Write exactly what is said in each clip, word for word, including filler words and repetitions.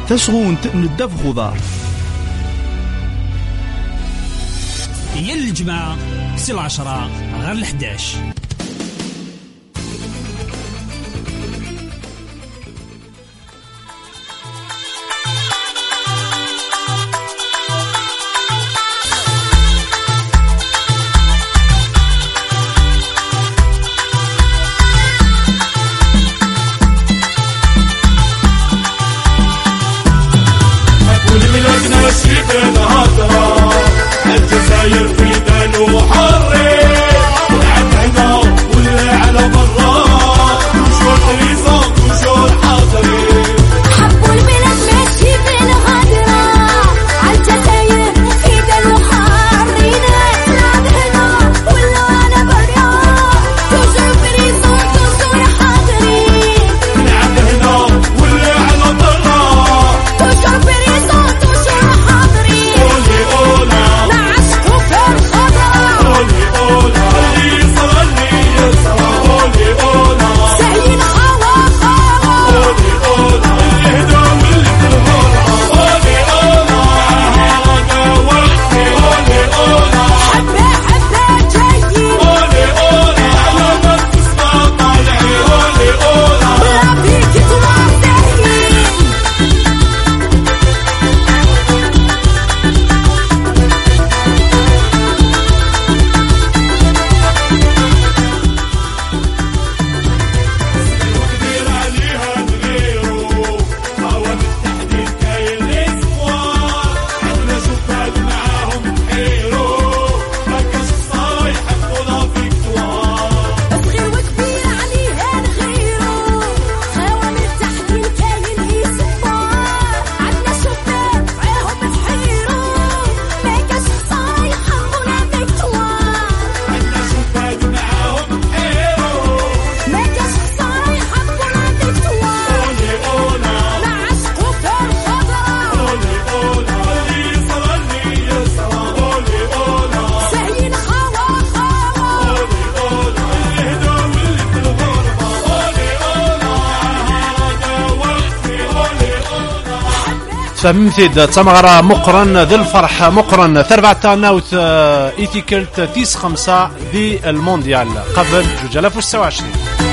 تشغون ندف خضار هي الجماعة سي العشرة غير الحداش. الجزائر في دان وحري والعب هنا ولا على برا وشور ريزون وشور حاضري حبوا البلاد ماشي بين غادرة عالجزائر في دان وحري نلعب هنا ولا على برا توجور في ريزون توجور حاضري نلعب هنا ولا على برا توجور في ريزون توجور حاضري قولي قولي فمثيد تمغرى مقرن ذي الفرح مقرن ثربعة ناوت ايتيكلت تيس خمسة ذي المونديال قبل جوجلاف وستة وعشرين.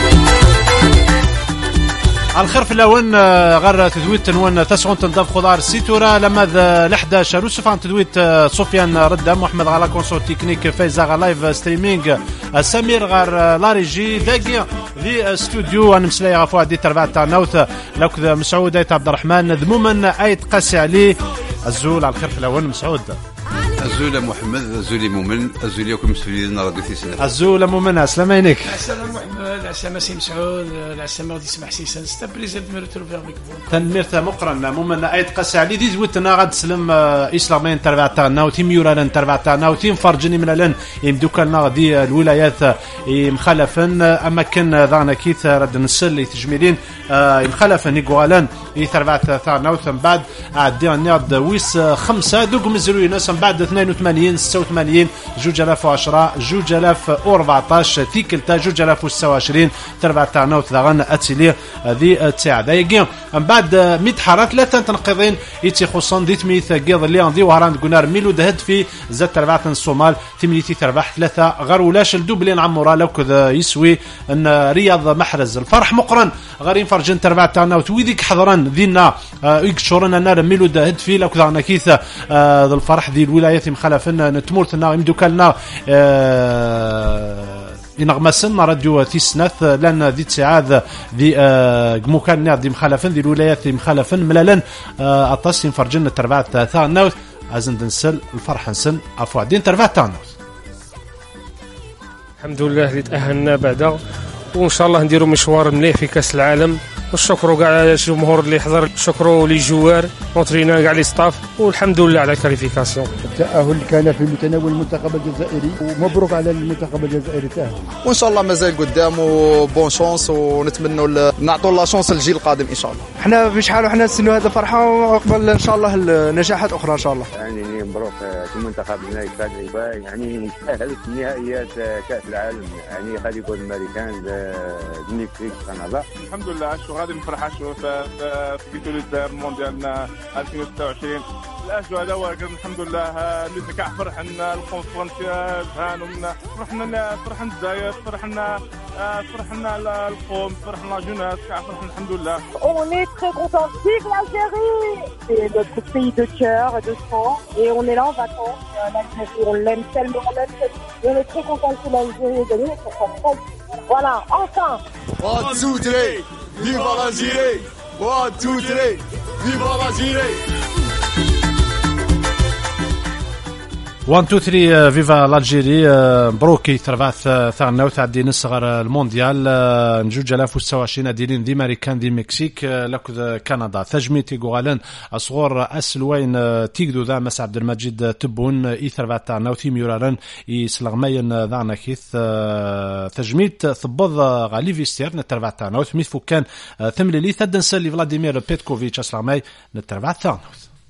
الخير في الاون غير تدويت تنون تسعون تنضاف خضار سيتورا لما ذا لحدا شاروسف عن تدويت سفيان ردام محمد غالا كونسول تكنيك فايزا غا لايف ستريمينغ سمير غير لاريجي ذاكي ذي استوديو انا مسلاي غفو عدي تربعة تاع نوث لوك مسعود ايت عبد الرحمن ذموما ايت قاسي عليه الزول على الخير في الاول مسعود الزول محمد الزول مؤمن الزول ياكم مسؤولين راديو تيسنا الزول مؤمن السلام عليك السلام محمد العسامة سي مسعود العسامة غادي يسمح سيسان ستا بليزير دو ميرتروفي افيك فو تنميرت مقرن مؤمن ايت قاسي عليه دي زوتنا غاد سلم اسلامين تربع تاعنا وتيم يورالن تربع تاعنا وتيم فرجني من الان يمدوكلنا غادي الولايات مخالفن اما كان ضعنا كيث رد نسل تجميلين مخالفن يقولن يتربع تاعنا وثم بعد عدي نياد ويس خمسة دوق مزروين سم بعد اثنين وثمانين ستة وثمانين جوج آلاف وعشرة جوج آلاف وأربعطاش تيكلتا جوج آلاف وستة وعشرين تربع تاعنا وثلاغن اتسيلي ذي تاع دايقين من بعد ميت حارة ثلاثة تنقضين يتي خصان دي تميث قيض اللي عندي وهران قنار ميلو دهد في زاد تربعة الصومال تميتي تربح ثلاثة غير ولاش الدوبلين عمورا لو كذا يسوي ان رياض محرز الفرح مقرن غير فرجن تربع تاعنا وتويديك حضران ذينا يكشورنا نار ميلو دهد في لو كذا انا كيث ذا الفرح ذي الولايات مخالفنا نتمورتنا يمدوكلنا ينغمسن راديو تيسناث لان ذي تسعاد ذي مكان ذي مخالفن ذي الولايات مخالفن ملالا اطاس ينفرجن تربعة تاعنا عايزين نسل الفرح نسن عفوا دين تربعة تاعنا الحمد لله اللي تأهلنا بعدا وان شاء الله نديروا مشوار مليح في كاس العالم والشكر كاع الجمهور اللي حضر شكروا لي جوار ونطرينا كاع لي ستاف والحمد لله على الكاليفيكاسيون. التأهل كان في متناول المنتخب الجزائري ومبروك على المنتخب الجزائري تأهل وان شاء الله مازال قدام وبون شانس ونتمنوا نعطوا لا شانس للجيل القادم ان شاء الله. احنا في شحال وحنا نستنوا هذا فرحه وقبل ان شاء الله النجاحات اخرى ان شاء الله. يعني مبروك المنتخب هنا يفاز يعني تأهل في نهائيات كأس العالم يعني غادي يكون الامريكان المكسيك كندا. الحمد لله الشغل غادي نفرح في في بطولة الجزائر المونديال ألفين وستة وعشرين. الأجواء هذا ولكن الحمد لله اللي كاع فرحنا الكونفرنسيال هانومنا فرحنا فرحنا الجزائر فرحنا فرحنا القوم فرحنا جوناس كاع فرحنا الحمد لله. On est très contents. Vive l'Algérie! C'est notre pays de cœur et de sang et on est là en vacances. L'Algérie, on l'aime tellement, on l'aime tellement. Et on est très contents que l'Algérie ait gagné. Voilà, enfin! One, two, three! Vive l'Algérie! One, two, three! Vive l'Algérie! واحد اثنين ثلاثة فيفا لالجيري مبروكي تربعث ثارنا وتعدي نصغر المونديال نجوج ألف وستة وعشرين ديالين دي ماريكان دي مكسيك لكذا كندا تجميتي غالن اصغر اسلوين تيكدو ذا مس عبد المجيد تبون اي ثربعت ناوتي ميورارن يسلغمين ذانا كيث تجميت ثبض غالي فيستير نتربعت ناوت ميث فكان ثمليلي ثدنسل فلاديمير بيتكوفيتش اسلغماي نتربعت ناوت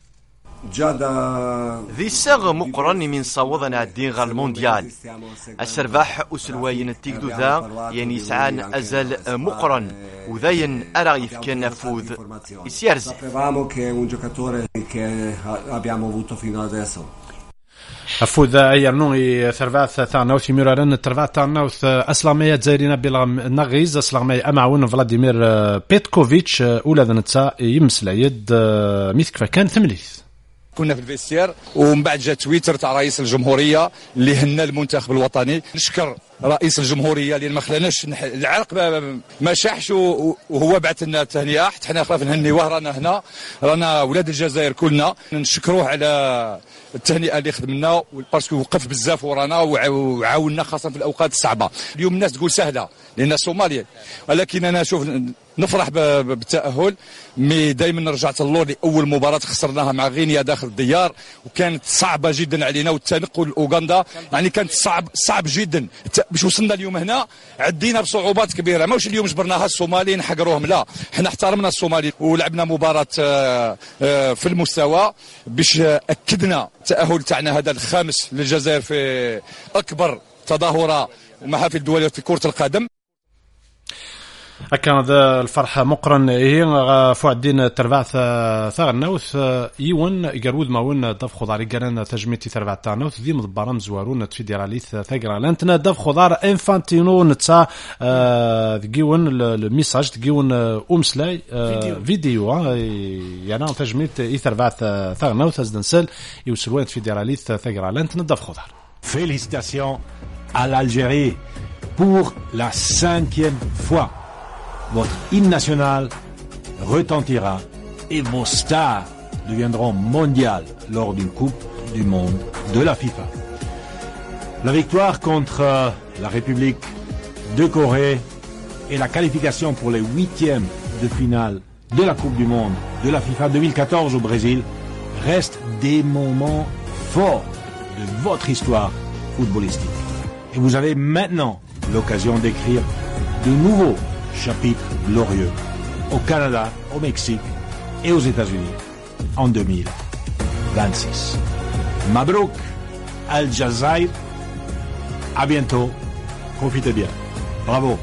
ذي الساغ مقرن من صوضنا الدين غير المونديال السرباح أسلوين التيكدو ذا يعني سعان أزل مقرن وذاين أراغيف كان نفوذ يسيرزي أفوذ أيرنوغي ثرباث ثانوث يميرارن ترباث ثانوث أسلامية زايرين بالنغيز أسلامية أمعون فلاديمير بيتكوفيتش أولى ذنتسا يمسلا يد ميثك فكان ثمليث. كنا في الفيستير ومن بعد جاء تويتر تاع رئيس الجمهوريه اللي هنا المنتخب الوطني. نشكر رئيس الجمهوريه اللي ما خلاناش العرق ما شاحش وهو بعث لنا التهنئه حتى حنا خلاف نهنيوه رانا هنا رانا ولاد الجزائر كلنا نشكروه على التهنئه اللي خدمنا باسكو وقف بزاف ورانا وعاوننا خاصه في الاوقات الصعبه. اليوم الناس تقول سهله لان الصوماليين ولكن انا اشوف نفرح بالتاهل مي دائما رجعت اللور لاول مباراه خسرناها مع غينيا داخل الديار وكانت صعبه جدا علينا والتنقل لاوغندا يعني كانت صعب صعب جدا باش وصلنا اليوم هنا عدينا بصعوبات كبيره ماوش اليوم جبرناها الصوماليين حقروهم لا احنا احترمنا الصوماليين ولعبنا مباراه في المستوى باش اكدنا التاهل تاعنا هذا الخامس للجزائر في اكبر تظاهره ومحافل دوليه في كره القدم. كان هذا الفرحة مقرن هي فوع الدين تربع ثغناوث يون يقرود ماون دف خضار يقرن تجميتي تربع تعناوث ذي مضبرام زوارون تفيدراليث ثقرا لانتنا دف خضار انفانتينو نتسا ذيون الميساج ذيون امسلاي فيديو يعني تجميت تربع ثغناوث ازدنسل يوصلون تفيدراليث ثقرا لانتنا دف خضار. Félicitations à l'Algérie pour la cinquième fois. Votre hymne national retentira et vos stars deviendront mondiales lors d'une Coupe du Monde de la FIFA. La victoire contre la République de Corée et la qualification pour les huitièmes de finale de la Coupe du Monde de la FIFA deux mille quatorze au Brésil restent des moments forts de votre histoire footballistique. Et vous avez maintenant l'occasion d'écrire de nouveaux chapitre glorieux au Canada, au Mexique et aux États-Unis en deux mille vingt-six. Mabrouk Al-Jazair. À bientôt. Profitez bien. Bravo.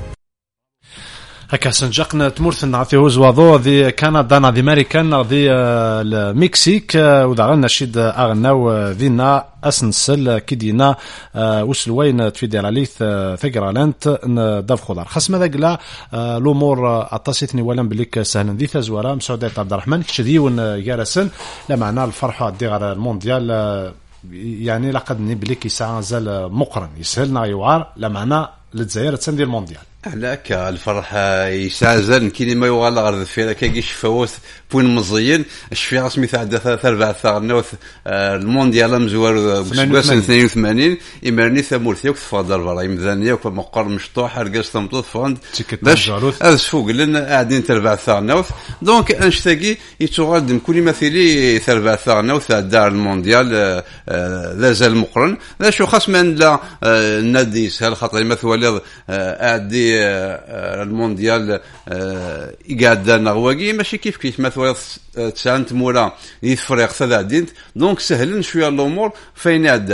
هكا سنجقنا تمرثنا في وزواضو ذي كندا ذي امريكان ذي المكسيك ودا نشيد اغناو ذينا اسنسل كيدينا وسلوين تفيدراليث ثقرالانت داف خضار خاص ماذا قلا الامور اطاسيتني ولا بليك سهلا ذي ثزوره مسعودات عبد الرحمن كشديون جارسن لا معنى الفرحه دي غير المونديال يعني لقد نبليك يسعى زال مقرن يسهلنا يوار لا معنى للجزائر تسندي المونديال هلاك الفرحة يسعزل كيني ما يوغال غير ذفيرة كي شفاوث بوين مزيين الشفيع رسمي تاع ثلاثة أربعة ثغنوث المونديال مزوار بسباس اثنين وثمانين إمرني ثمورثيوك تفضل برا يمذانية وكل مقر مشطوح رقاس تمطوط فوند باش أسفوق لأن قاعدين تربع ثغنوث دونك أنشتاقي يتغادم كل مثيلي ثربع ثغنوث الدار المونديال لا زال مقرن لا شو خاص من لا النادي سهل خاطر مثوالي قاعدي المونديال يقعد نغواقي ماشي كيف كيف مثلا تسانت مولا يفريق ثلاثين دونك سهلن شويه الامور فين عدان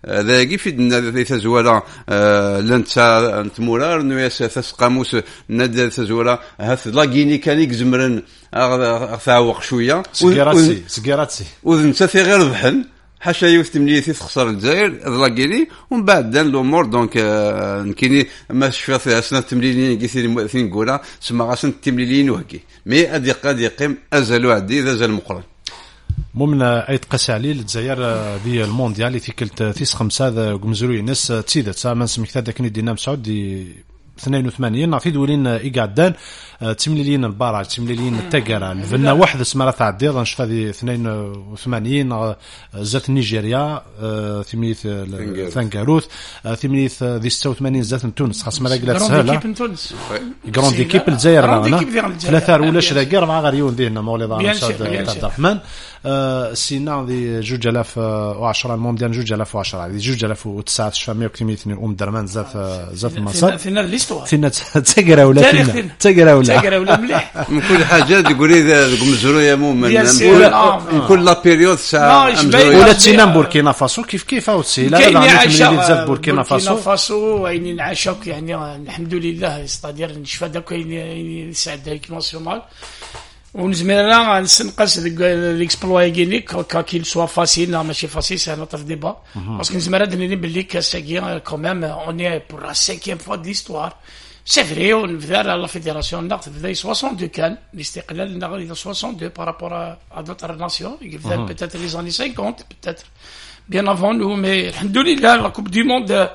ذاكي في ذي تزولا لنت انت مرار نويس تسقاموس ند تزولا هاث لاكيني كان يكزمرن ثاوق شويه سكيراتسي سكيراتسي وذنت في غير ذبحن حاشا يوث مليتي تخسر الجزائر لاكيني ومن بعد دان الامور دونك نكيني ما شفا في سنه تمليلين كيثين ثين نقولها سما غاسن تمليلين وهكي مي ادي قاد يقيم ازل وعدي ذا زال مقرن ممن ايت قسالي الجزائر دي المونديال اللي تيكلت تيس خمسة هذا قمزروي ناس تسيدت ما نسميك هذا كني دينا مسعود دي اثنين وثمانين نعطي دولين إيقعدان تمليلين الباراج تمليلين التاقرة الفنا واحد اسمها تعدي نشوف هذه اثنين وثمانين زات نيجيريا ثمانية ثانكاروث ثمانية ذي ستة وثمانين زات تونس خاص ما قلت سهلة جراند ايكيب الجزائر رانا ثلاثة ولا شراكي أربعة غاريون دينا مولي ضان مسعود عبد الرحمن سينا ذي جوج آلاف وعشرة المونديال جوج آلاف وعشرة ذي جوج آلاف وتسعة شفامية وكتمية أم درمان زات زات مصر فينا ليستوار فينا تقرا ولا فينا تقرا ولا تقرا ولا مليح من كل حاجه تقول اذا قمزرو يا مؤمن من كل لا بيريود ساعه ولا تسينا بوركينا فاسو كيف كيف او تسيلا يعني زاد بوركينا فاسو فاسو يعني نعشق يعني الحمد لله استادير نشفى داك يساعد هيك ناسيونال ونزمرنا نسنقص ليكسبلوي كينيك كاكيل سوا فاسيل ماشي فاسيل سي نوتر ديبا باسكو نزمرنا دني باللي كاساكي كوميم اوني بور لا سانكيام فوا ديستوار سي فري ونبدا لا فيدراسيون ناخذ بدا اثنين وستين كان الاستقلال ناخذ اثنين وستين بارابور ا دوتر ناسيون يبدا بيتيت لي زاني خمسين بيتيت بيان افون نو مي الحمد لله لا كوب دي موند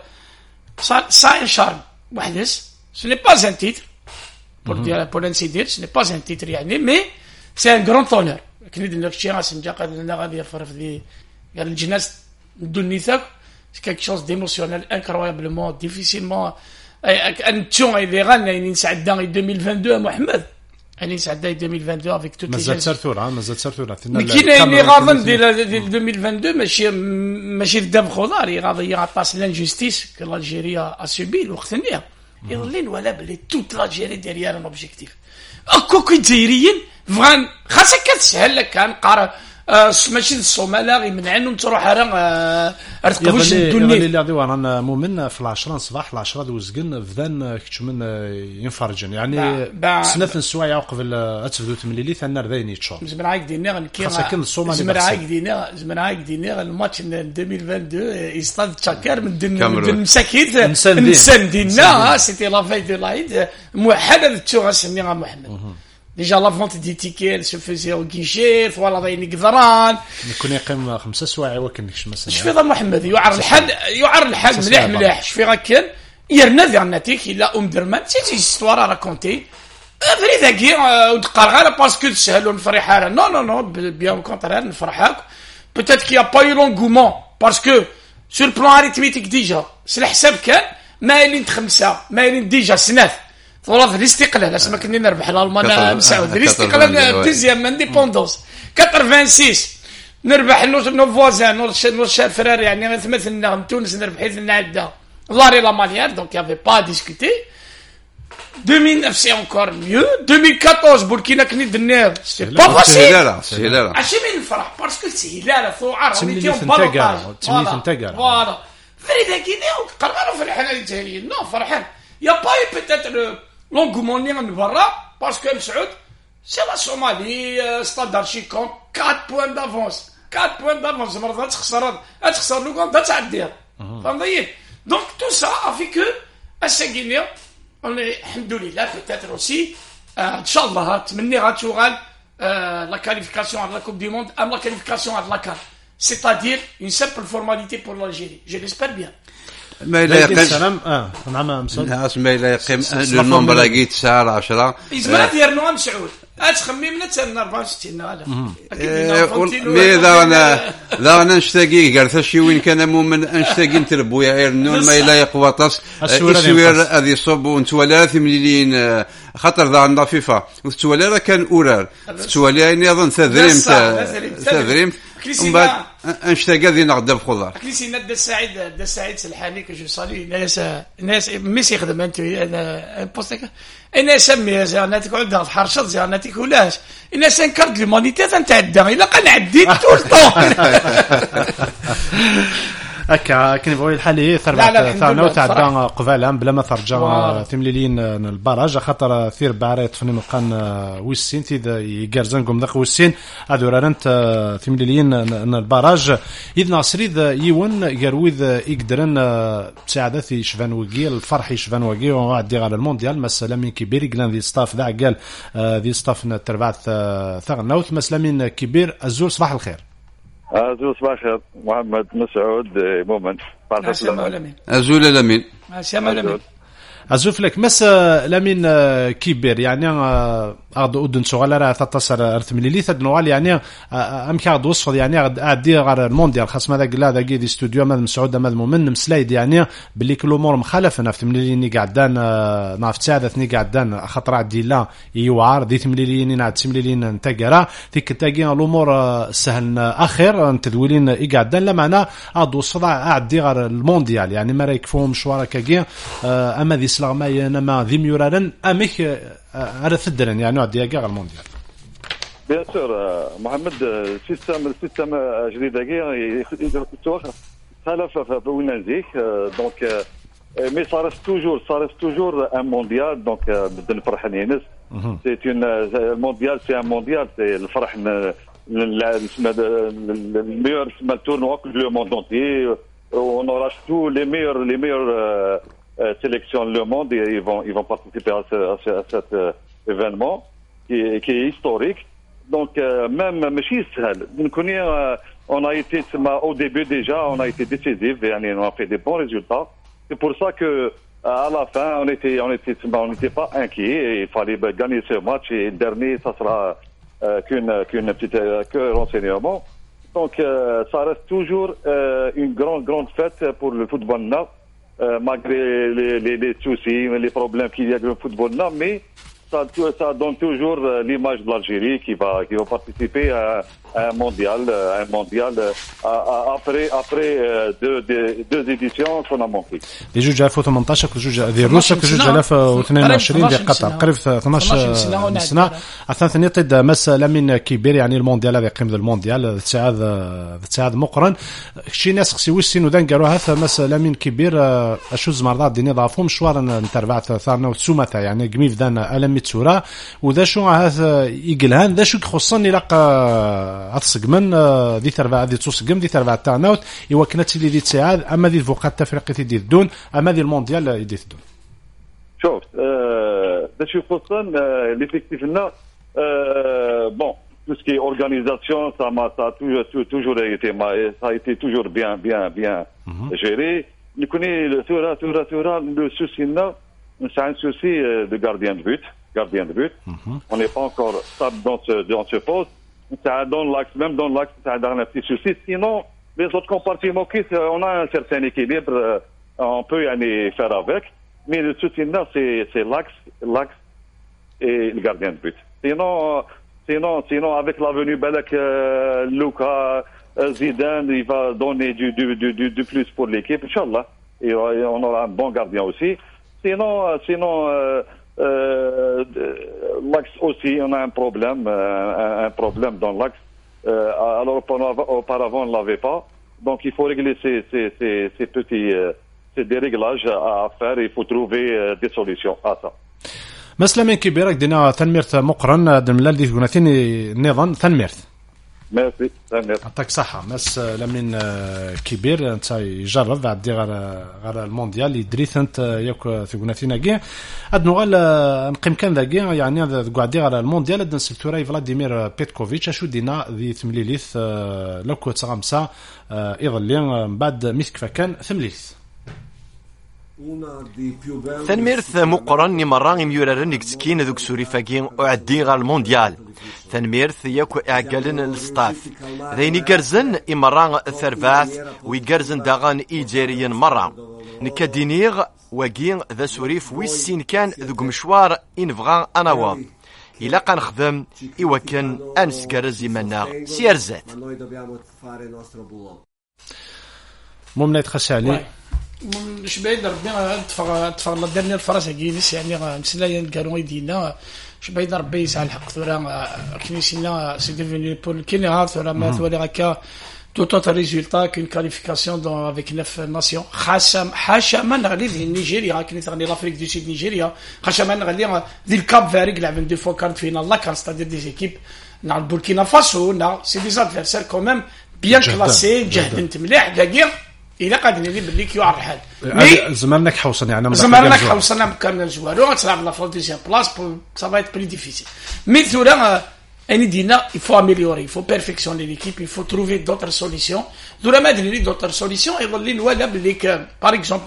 سا شارم وحدث سو ني با ان تيتر pour dire pour ainsi dire ce n'est pas un titre يعني mais c'est un grand honneur كني دير شي راس نجا قال لنا غادي يفرف ذي قال الجناس دونيتك c'est quelque chose d'émotionnel incroyablement difficilement ان تشون اي غان يعني نسعد داغي ألفين واثنين وعشرين محمد يعني نسعد داغي ألفين واثنين وعشرين avec toutes les مازال سرتور مازال سرتور mais كاين اللي غاضن ديال ألفين واثنين وعشرين ماشي ماشي دام خضار غادي يعطاس لانجستيس que l'Algérie a subi الوقت نيا يظلين ولا بلي توت لاجيري ديريال ان اوبجيكتيف اكو جزائريين فغان خاصك كتسهل لك كان قرا ماشي الصوماله يمنعنهم تروح راه ارتقبوش الدنيا اللي غادي رانا مؤمن في العشرة صباح العشرة دوزكن فذان كتشو من ينفرجن يعني سنه السوايع قبل اتفدو تمليلي ثنا رذيني تشوف زمر عايك دينا نكي زمر عايك دينا زمر عايك دينا الماتش ألفين واثنين وعشرين استاد تشاكر من دن مساكيت نسان دينا سيتي لا في دو لايد موحده تشوف سمي محمد ديجا لا فونت دي تيكي سو فيزي او كيشي ولا ضيني قذران يكون يقيم خمسة سوايع وكنكش مثلا شفي ضا محمد يعر الحال يعر الحال مليح مليح شفي غاكن يرنا ديالناتيك الا ام درمان سي هيستوار راكونتي فري ذاكي ودقار غير باسكو تسهلوا نفرح نو نو نو بيان كونترير نفرحك بوتيت كي ا با يو لونغومون باسكو سور بلان اريتميتيك ديجا سي الحساب كان مايلين خمسه مايلين ديجا سنات ثلاث الاستقلال اسما كنا نربح الالمان مسعود الاستقلال ديزيام انديبوندونس ستة وثمانين نربح نو فوازان نو شال فرار يعني مثلنا تونس نربح حيث عندنا لاري لا مانيير دونك يافي با ديسكوتي ألفين وتسعة سي انكور ميو ألفين وأربعطاش بوركينا كني دنيا سي با فاسيل سهيلاله عشي من نفرح باسكو سهيلاله ثوار تمليلي ثنتاقر تمليلي ثنتاقر فوالا فريدا كينا قرروا في الحاله الجايه نو فرحان يا با بيتيت لونغومون من برا باسكو مسعود سي لا صومالي ستاد دارشي كون أربعة بوين دافونس أربعة بوين دافونس مرات تخسر تخسر لو كون تعديها فهمتي دونك تو سا افي كو الساكينيا الحمد لله بيتيتر اوسي ان شاء الله تمني غتشوغال لا كاليفيكاسيون على لا كوب دي موند ام لا كاليفيكاسيون على لا كار c'est-à-dire une simple formalité pour l'Algérie je l'espère bien ما لا يقيم السلام اه نعم الناس ما لا يقيم لو نومبر لقيت ساعه عشرة يزمر ديال نو مسعود اتخممنا حتى أربعة وستين هذا مي ذا انا ذا انا نشتاقي قال شي وين كان مؤمن نشتاقي نتربو يا ايرنون ما لا يقواطس السوير هذه صوب ونتولى ثمانين خاطر ذا عندنا فيفا وتولى كان اورال تولى ايضا تذريم تذريم ومن بعد انشتاق هذه نقدر بخضار كليسينا دا سعيد دا سعيد سلحاني كجو صالي ناس ناس ميسي يخدم انت انا بوستك انا سمي انا تقعد حرشط زعما تيكولاش انا سانكارد لومانيتي تنتعدى الا قال عديت طول طول هكا كان يبغوا الحالي ثربع ثانو تعدى قبالهم بلا ما ترجع تمليلين البراج خاطر ثير بعريت فني مقان ويسين تيد يقرزنكم داك ويسين هادو رانت تمليلين البراج اذ ناصريد يون قرويد يقدرن تساعدت يشفان وكي الفرح يشفان وكي وعدي على المونديال مثلا من كبير قلنا ذي ستاف ذا قال ذي ستاف تربع ثغناوت مثلا من كبير الزول صباح الخير. أزول صباح الخير محمد مسعود مؤمن. أزول الأمين. أزوف لك مس لمن كبير يعني أغد أودن شغال راه تتصل أرث مليلي ثد نوال يعني أمك أغد وصف يعني أغد أدي غير المونديال خاص ماذا قلا ذا جيد استوديو ماذا مسعود ماذا مؤمن مسلايد يعني باللي كل أمور مخالفة نفت مليلي ني قعدان نافت سعادة ني قعدان خطر عدي لا يوعر ذي مليلي ني نعد مليلي نتجرا ذيك تاجين الأمور سهل آخر تدويلين يقعدان لمعنا أغد وصف أعدي غير المونديال يعني ما رايكفوهم مشوارا كاجين أما ذي ما ينما ذي ميوران أمك على ثدرن يعني عدي أجا المونديال. Bien sûr, Mohamed, système système جديد أجا يتوخ خلاف في ونزيك donc mais ça reste toujours ça reste toujours un mondial donc بدنا فرحانين. C'est une mondial c'est un mondial c'est الفرح le meilleur tournoi que le monde entier on aura tous les meilleurs les meilleurs sélection le monde et ils vont ils vont participer à, ce, à, ce, à cet euh, événement qui est, qui est historique donc euh, même ماشي سهل نكوني on a été au début déjà on a été décisif et on a fait des bons résultats c'est pour ça que à la fin on était on était on n'était pas inquiet et il fallait gagner ce match et le dernier ça sera euh, qu'une qu'une petite euh, que renseignement donc euh, ça reste toujours euh, une grande grande fête pour le football neuf. Euh, malgré les, les, les soucis, les problèmes qu'il y a dans le football là, mais ça, ça donne toujours l'image de l'Algérie qui va, qui va participer à, à un mondial, à un mondial à, à, après, après deux, deux, deux éditions qu'on a manqué. Les juges ألف وثمانية عشر كجوج ذي روسيا كجوج ألف واثنين وعشرين ذي قطر قريب اثنا عشر سنة أثناء تد مسألة من كبير يعني المونديال هذا قيمة المونديال تساعد تساعد مقرن شي ناس خسي وسين وذن قالوا هذا مسألة من كبير أشوز مرضات ديني ضافهم شوارا نتربع ثارنا وسومتا يعني قميف ذن ألم متسورة وذا شو هذا يقلهان ذا شو خصني لقى أتصقمن ذي تربع ذي تصقم ذي تربع تاعناوت يوكنت اللي ذي تساعد أما ذي الفوقات تفرقة ذي الدون أما ذي المونديال يدي الدون. شوف ذا شو خصن اللي فيكتفنا bon tout ce qui est organisation ça m'a ça a toujours toujours été ça a été toujours bien bien bien géré. Nous connaissons le Tura Tura Tura le souci là c'est un souci de gardien de but gardien de but. On n'est pas encore stable dans ce dans ce poste. Ça donne l'axe même dans l'axe ça donne un petit souci sinon les autres compartiments on a un certain équilibre on peut y aller faire avec mais le souci là c'est c'est l'axe l'axe et le gardien de but sinon sinon sinon avec la venue Balak euh, Luka euh, Zidane il va donner du du du du, du plus pour l'équipe inchallah et on aura un bon gardien aussi sinon sinon euh, Euh, l'axe aussi, on a un problème, euh, un problème dans l'axe. Euh, alors auparavant, on ne l'avait pas. Donc il faut régler ces, ces, ces, ces petits euh, ces déréglages à faire. Il faut trouver euh, des solutions à ça. مسلمين كبيرك دينا تنميرت مقرن دملال دي ثنتين نظام تنميرت ميرسي تنميرت يعطيك صحة مس لمن كبير انت يجرب بعد دي غير غير المونديال يدريث انت ياك ثقناتينا كاع ادنو غال نقيم كان ذا كاع يعني هذا قاعد غير المونديال اد نسلتوراي فلاديمير بيتكوفيتش اشو دينا ذي ثمليليث لو كنت خمسة يظل من بعد مسك فكان ثمليليث ثنميرث مقرن مرة يميوررن يكسكين ذوك سوريفاكين وعدي غير المونديال ثنميرث ياكو اعقالن السطاف ذيني قرزن امران ثرباث ويقرزن داغان ايجاريين مرة نكادينيغ واقين ذا سوريف ويسين كان ذوك مشوار انفغان اناواض إلا قنخدم إوا كان أنسكرز يمنا سيرزات ممنا يتخشى عليه مش بعيد ربي تفر تفر لا ديرني الفراسه كينيس يعني مسلايا قالوا يدينا مش بعيد ربي يسعى الحق ثورا كنيسينا سي ديفيني بول كيني ها ثورا ما ثورا هكا tout autre résultat qu'une qualification dans, avec neuf nations. Hacham, Hacham, نغلي ذي نيجيريا كنت غني l'Afrique du Sud نيجيريا. Hacham نغلي ذي الكاب فيري لعبن deux fois quart finale là, c'est-à-dire des équipes. Dans le Burkina Faso, c'est des adversaires quand même bien classés, جهدنت مليح دقيق. إلا قاعدين اللي باللي كيو الحال. زمانك حوصنا يعني. زمانك حوصنا مكان الجوار. تلعب لا فلوتيسيان بلاس ça va être plus difficile. Mais tout là. Il faut améliorer, il faut perfectionner l'équipe, il faut trouver d'autres solutions. Nous avons d'autres solutions et par exemple,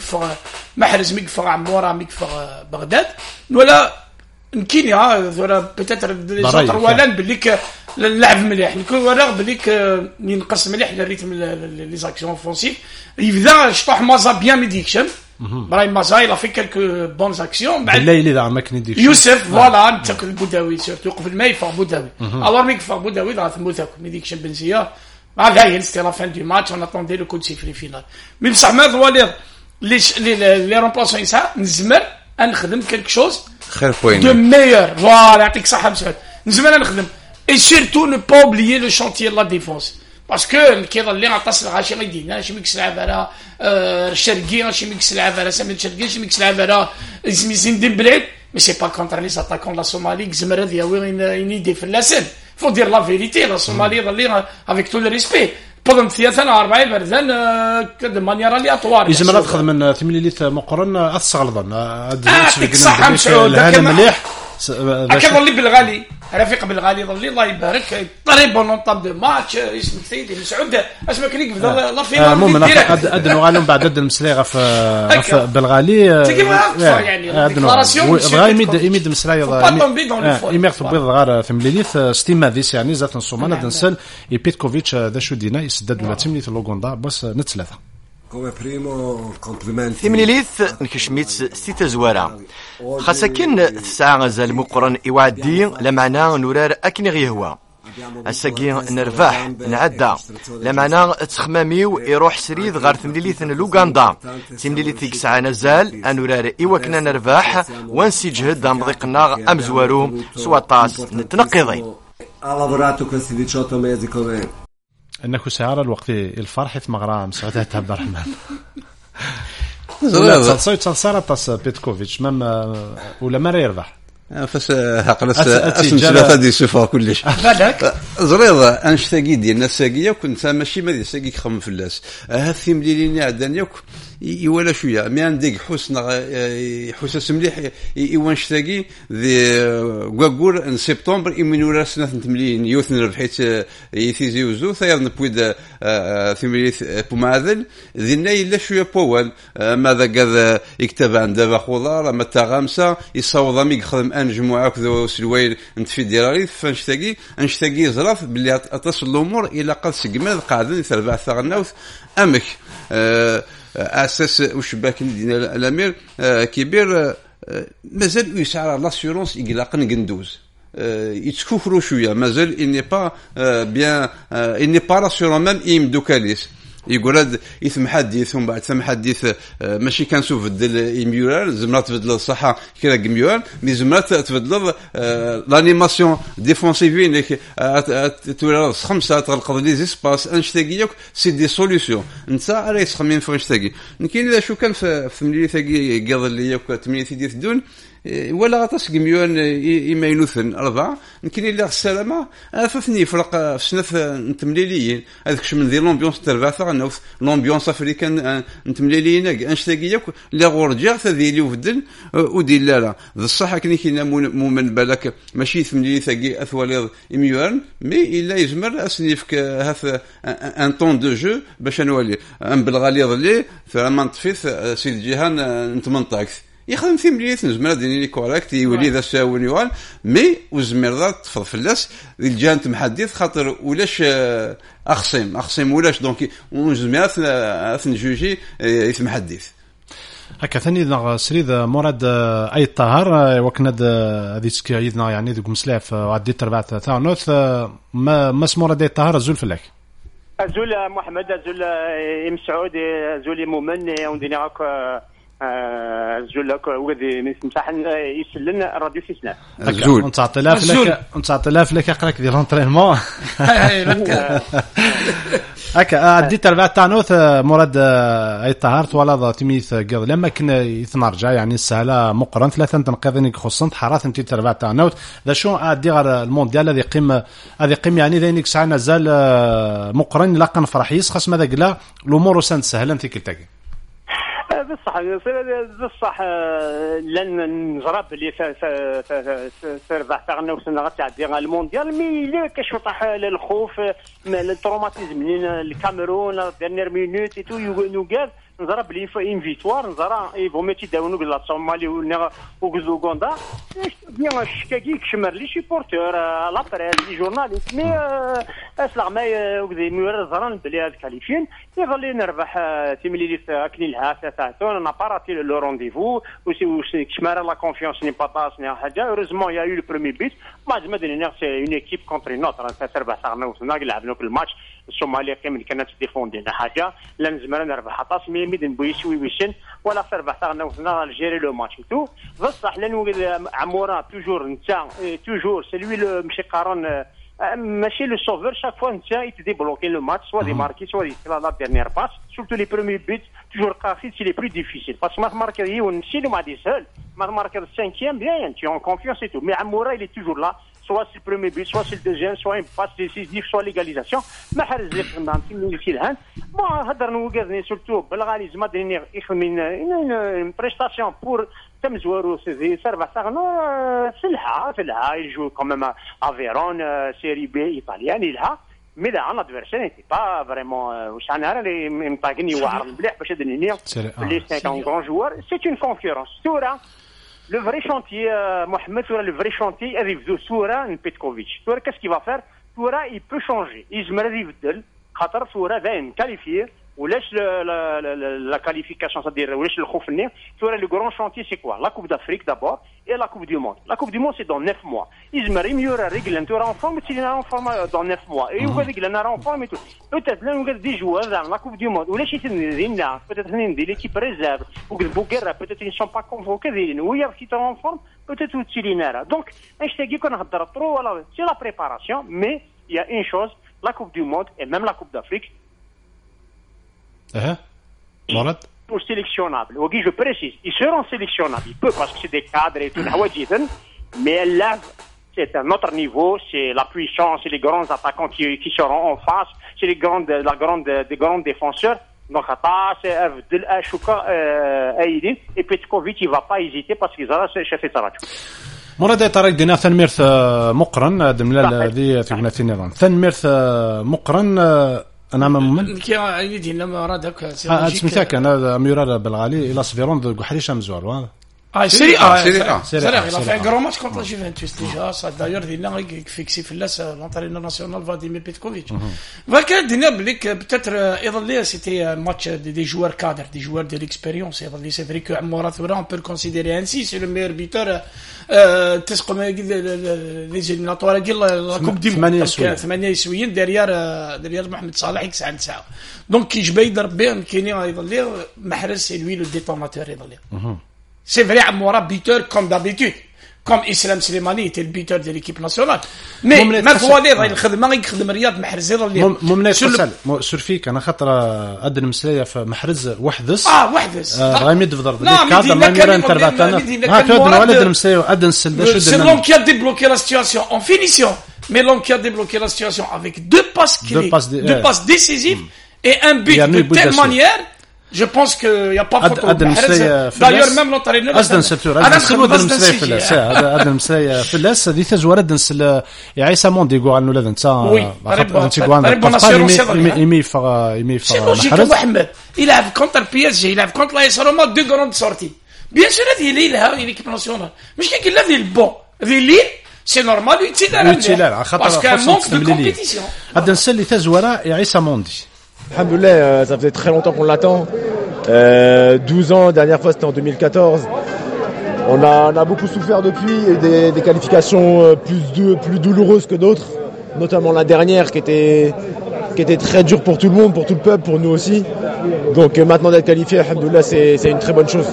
Mahrez, Mikfar, Amora, Mikfar, Bagdad. Nous avons peut-être des autres Wallan, اللعب مليح نكون وراه بليك ينقص مليح الريتم لي زاكسيون اوفونسيف يبدا شطح مازا بيان ميديكشن برايم مازا il a fait quelques bonnes actions بعد الليل اذا ما كان يديك يوسف فوالا انت بوداوي سيرتو يوقف الماء يفا بوداوي الور ميك فا بوداوي راه ثموثك ميديكشن بنزيه هذا هي سيتي لا فان دو ماتش اون اتوندي لو كود سيفري فينال مي بصح ما وليد لي لي رومبلاسون يسعى نزمر نخدم كلك شوز خير بوين دو ميور فوالا يعطيك الصحه مسعود نزمر نخدم. Et surtout, ne pas oublier le chantier de la défense. Parce que, كيظل عطاس الغاشي غيدينا اش ميكس لعب على الشرقي اش ميكس لعب على سامي الشرقي اش ميكس لعب على زين ديمبليد مي سي با كونتر لي زاتاكون لا Somalie زمر هذه وين ينيدي في اللسان فو دير لا فيريتي لا Somalie ظلي افيك تو لو ريسبي بودم ثلاثة أربعة بردان كد مانيير الياتوار يزمر تاخذ من ثمانية مقرن اتصغلضن يعطيك الصحه مسعود مليح اكيد ظلي بالغالي رفيق بالغالي ظلي الله يبارك طريب ونطاب دو ماتش اسمك سيدي مسعود اش ما كان يقبل لا في المهم ادنو غالهم بعد اد المسليغه في بالغالي يعني ديكلاراسيون بغا يمد يمد مسلايه يميرت بيض غار ثمليليث ستيماديس يعني ذات الصومانه دنسل بيتكوفيتش ذا شو دينا يسدد ولا تمليث لوغوندا بس نتثلاثه ثمنيليث نكشميت ستة زوارة خاصكن تسعة غزال مقرن يوعدي لمعنى نورار أكن غيهوا الساقي نرفاح نعدى لمعنى تخماميو يروح سريد غار ثمنيليث لوغندا ثمنيليث يكسع نزال أنورار إيوكنا نرفاح وانسي جهد مضيقنا أمزوارو سواطاس نتنقضي انك سعر الوقت الفرح في مغرام سعودة عبد الرحمن صوت صار طاس بيتكوفيتش مام ولا ما يربح فاس هقلس اسم ثلاثه دي صفه كلش بالك زريضه انشتاقي ديالنا الساقيه كنت ماشي ما دي ساقي خم فلاس ها الثمليلين عدانيك يولا شويه مي عندك حسن حساس مليح يوانشتاقي ذي غوغور ان سبتمبر يمنوا سنه ثمانين يوثن ربحيت يثيزي وزو ثير نبويد ثمليث بومعذل ذينا الا شويه بوال ماذا قاد يكتب عند دابا خضار ما تاغامسه يصوض مي يخدم ان جمعه كذا سلويل انت في ديراري فانشتاقي انشتاقي زراف باللي اتصل الامور الى قد سقمال قاعدين ثلاثه ثغناوث امك أه اساس وشباك ديال الامير كبير مازال يسعى لاسيورونس يقلقن قندوز يتكفروا شويه مازال اني با بيان اني با راسيورون ميم ايم دوكاليس يقول هاد يثم حديث ومن بعد ثم حديث ماشي كنشوف بدل ايميورال زمرات تبدل الصحه كرا كميوال مي زمرات تبدل لانيماسيون ديفونسيفين تولى خمسه تغلق لي زيسباس انشتاقيك سي دي سوليوشن انت راه تخمين في انشتاقي كاين الا شو كان في ملي ثقي قاض لي ثمانية ديال الدون ولا غطاس كميون يمينوثن أربعة يمكن إلا السلامة فثني فرق في سنة نتمليليين هذاك شو من ذي لومبيونس تربعة نوف لومبيونس أفريكان نتمليليين أنشتاقيك لا غورجع ثذي لي وفدل ودي لا لا ذا الصحة كني كنا مو من بالك ماشي ثمليلي ثقي أثواليض إميوان مي إلا يزمر أسنيفك هذا أن طون دو جو باش نولي أم بالغاليض لي فما نطفيث سيد جيهان نتمنطاكث يخدم في مليث نزمر ديني كوريكت يولي ذا ساوني وان مي وزمر ذا تفض فلاس الجانت محدث خاطر ولاش اخصم اخصم ولاش دونك ونزمر اثن جوجي يثم حديث هكا ثاني ذا سريد مراد اي طهر وكند هذيك يدنا يعني ذوك مسلاف وعدي تربع تاع نوث ما ما اسمه مراد اي طهر زول فلاك زول محمد زول ام سعود زول مؤمن وندينا هكا زول لك وذي مساحن يسلن الراديو سيسنا زول انت عطلاف لك انت عطلاف لك اقراك ديال لونطرينمون هكا دي تربع تانوث مراد اي طهارت ولا تميث قض لما كنا يتنرجع يعني السهله مقرن ثلاثه تنقيضين خصنت حرات انت تربع تانوث ذا شو ادي غير المونديال هذه قيم هذه قيم يعني ذينك ساعه مازال مقرن لا كنفرح يسخص ماذا قلا الامور سهله سهله انت كلتاكي بصح بصح لن نجرب اللي في ربع تاعنا وسنا غتعدي المونديال مي لا كشطح للخوف التروماتيزم من الكاميرون ديرنيير مينوت اي تو نوغاد نضرب لي في ان فيتوار نزرا اي فو ميتي داونو بلا صومالي ولا وغوغوندا بيان شكاكي كشمر لي سيبورتور لا بريس لي جورناليست مي اسلع ما وكذي ميور زران بلي هاد كاليفين يظل نربح تيملي لي اكني العافيه تاعتون انا باراتي لو رونديفو وسي كشمر لا كونفيونس ني باتاس ني حاجه هوريزمون يا يو لو بروميي بيت ما زعما نير سي اون ايكيب كونتر نوتر تربح تاعنا وصلنا لعبنا في الماتش الصوماليه كامل كانت ديفوندينا حاجه لا نزمر نربح طاس مي ميدن بويسي ويويشن ولا تربح تاعنا وصلنا لجيري لو ماتش تو بصح لان عمورا توجور نتا توجور سلوي ماشي قارن ماشي لو سوفور شاك فوا نتا يتديبلوكي لو ماتش سوا دي ماركي سوا دي لا ديرنيير باس سورتو لي بروميي بيت توجور قاسي سي لي بلو ديفيسيل باسكو ما تماركي يو نسي ما دي سهل ما تماركي السانكيام بيان تي اون كونفيونس اي تو مي عمورا il est toujours là soit c'est le premier but, soit c'est le deuxième, soit une passe décisive, soit l'égalisation. ما حرز لي خدام تيم الكيلهان بون هضر نوقفني سورتو بالغالي زعما دايرين يخدم من بريستاسيون بور تم زوارو سي سيرفا ساغنو سلحه سلحه يجو كوميم افيرون سيري بي ايطاليان يلها مي لا ان ادفيرسير نيتي با فريمون واش انا اللي مطاقني واعر مليح باش دنيني بلي سي ان غران جوار سي اون كونفيرونس تورا Le vrai chantier, euh, Mohamed, le vrai chantier arrive de Soura et Petkovic. Soura, qu'est-ce qu'il va faire? Soura, il peut changer. Il se met à Qatar, Soura va être qualifié. Ou laisse le, la, la, la, la qualification, c'est-à-dire, ou laisse le khouf venir. Soura, le grand chantier, c'est quoi? La Coupe d'Afrique d'abord et la Coupe du Monde. La Coupe du Monde, c'est dans neuf mois. Il se met à mieux régler un tour en forme, mais s'il est en forme dans neuf mois. Et il va régler un en forme et tout. Peut-être, là, on a des joueurs dans la Coupe du Monde. Ou laisse là, peut-être, l'équipe réserve. Ou que Bouguera, peut-être, ils ne sont pas convoqués. Ou il y a qui sont en forme, peut-être, ou Tchilinara. Donc, je te dis qu'on a trop, c'est la préparation, mais il y a une chose, la Coupe du Monde et même la Coupe d'Afrique. Uh-huh. Morad Pour sélectionnables. Ok, je précise, ils seront sélectionnables. Ils peuvent parce que c'est des cadres et tout. Mais là, c'est un autre niveau. C'est la puissance, c'est les grands attaquants qui, qui seront en face. C'est les grandes, la grande, des grands défenseurs. Donc, c'est Abdel Ashouka Aïdin. Et Petkovic, il ne va pas hésiter parce qu'ils ont ce chef état. مراد طارق دينا ثان ميرث مقرن دملا ذي تقناتي النظام ثان ميرث مقرن انا مؤمن كي عيدي لما راد هكا هذا سميتك انا ميرار بالغالي الى سفيرون دو حريش مزوار هذا اه سيري اه سيري اه سيري اه في غرو ماتش كونتر جوفنتوس ديجا صا دايور دينا فيكسي في اللاس لونترينور ناسيونال فاديمير بيتكوفيتش فكان دينا بليك بتاتر ايضا لي سيتي ماتش دي جوار كادر دي جوار دي ليكسبيريونس ايضا لي سي فري كو عمورا ثورا اون بور كونسيديري انسي سي لو ميور بيتور تسقم لي زيليناتوار ديال لا كوب دي ثمانية يسويين ديريار ديريار محمد صالح يكس عند ساعه دونك كيجبا يضرب بهم كاينين ايضا لي محرز سي لوي لو ديتوناتور ايضا لي C'est vrai, Amoura buteur comme d'habitude. Comme Islam Slimani était le buteur de l'équipe nationale. Mais ما فوالير الخدمه يخدم رياض محرز اللي ممنات تسال سرفيك انا خاطر ادن مسلايه في محرز وحدس اه وحدس غامد في ضرب كادر ما يران تربعتنا ها تودن ولد مسلايه ادن سل شو c'est l'homme qui a débloqué la situation en finition mais l'homme qui a débloqué la situation avec deux passes clés deux passes décisives et un but de telle manière Je pense qu'il n'y a pas photo. D'ailleurs, même l'entraîneur. أدن سبتور. أدن سلود المسري في اللاس. هذا أدن مسري في اللاس. هذه تزور أدن سل يعيسى موندي يقول عنه لذن سا. Oui. يمي فا يمي فا. C'est logique Mohamed. Il a contre le P S G, il a contre l'A S Roma deux grandes sorties. Bien sûr, il est là, il est l'équipe nationale. Mais je dis qu'il a dit le bon. Ville, c'est normal utile. Parce qu'il y a un manque de compétition. أدن سل تزور يعيسى موندي. Alhamdoulilah, ça faisait très longtemps qu'on l'attend. Euh, douze ans, dernière fois c'était en deux mille quatorze. On a, on a beaucoup souffert depuis, et des, des qualifications plus, de, plus douloureuses que d'autres, notamment la dernière qui était, qui était très dure pour tout le monde, pour tout le peuple, pour nous aussi. Donc euh, maintenant d'être qualifié, alhamdoulilah, c'est, c'est une très bonne chose.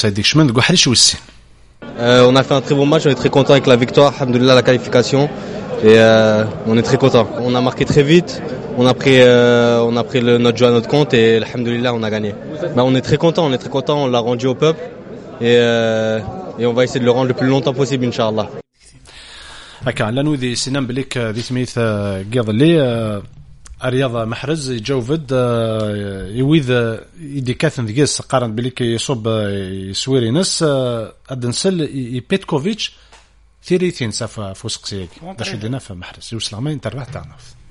Euh, on a fait un très bon match, on est très content avec la victoire, alhamdoulilah, la qualification. et euh, on est très content. On a marqué très vite, on a pris, euh, on a pris le, notre jeu à notre compte et alhamdoulilah on a gagné. Bah, on est très content, on est très content, on l'a rendu au peuple et, euh, et on va essayer de le rendre le plus longtemps possible Inch'Allah. هكا لانو ذي سينام بليك ذي سميث قاض لي رياض محرز يجاوبد يويذ يدي كاثن ذيس قارن بليك يصوب يسويري ناس ادنسل بيتكوفيتش ثيريثين سافا فوسق سيك باش يدنا في محرز يوصل ما ينتربح تاعنا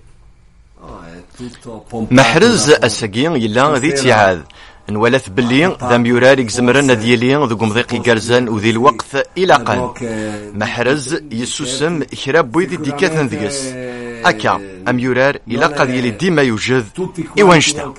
محرز الساقين يلا ذي تيعاد نولث باللي ذا ميوراريك زمرنا ديالي ذو قمضيقي قرزان وذي الوقت الى قل محرز يسوسم خراب بويدي ديكاتن ذيس اكا اميورار الى قد يلي ديما يوجد ايوانشتا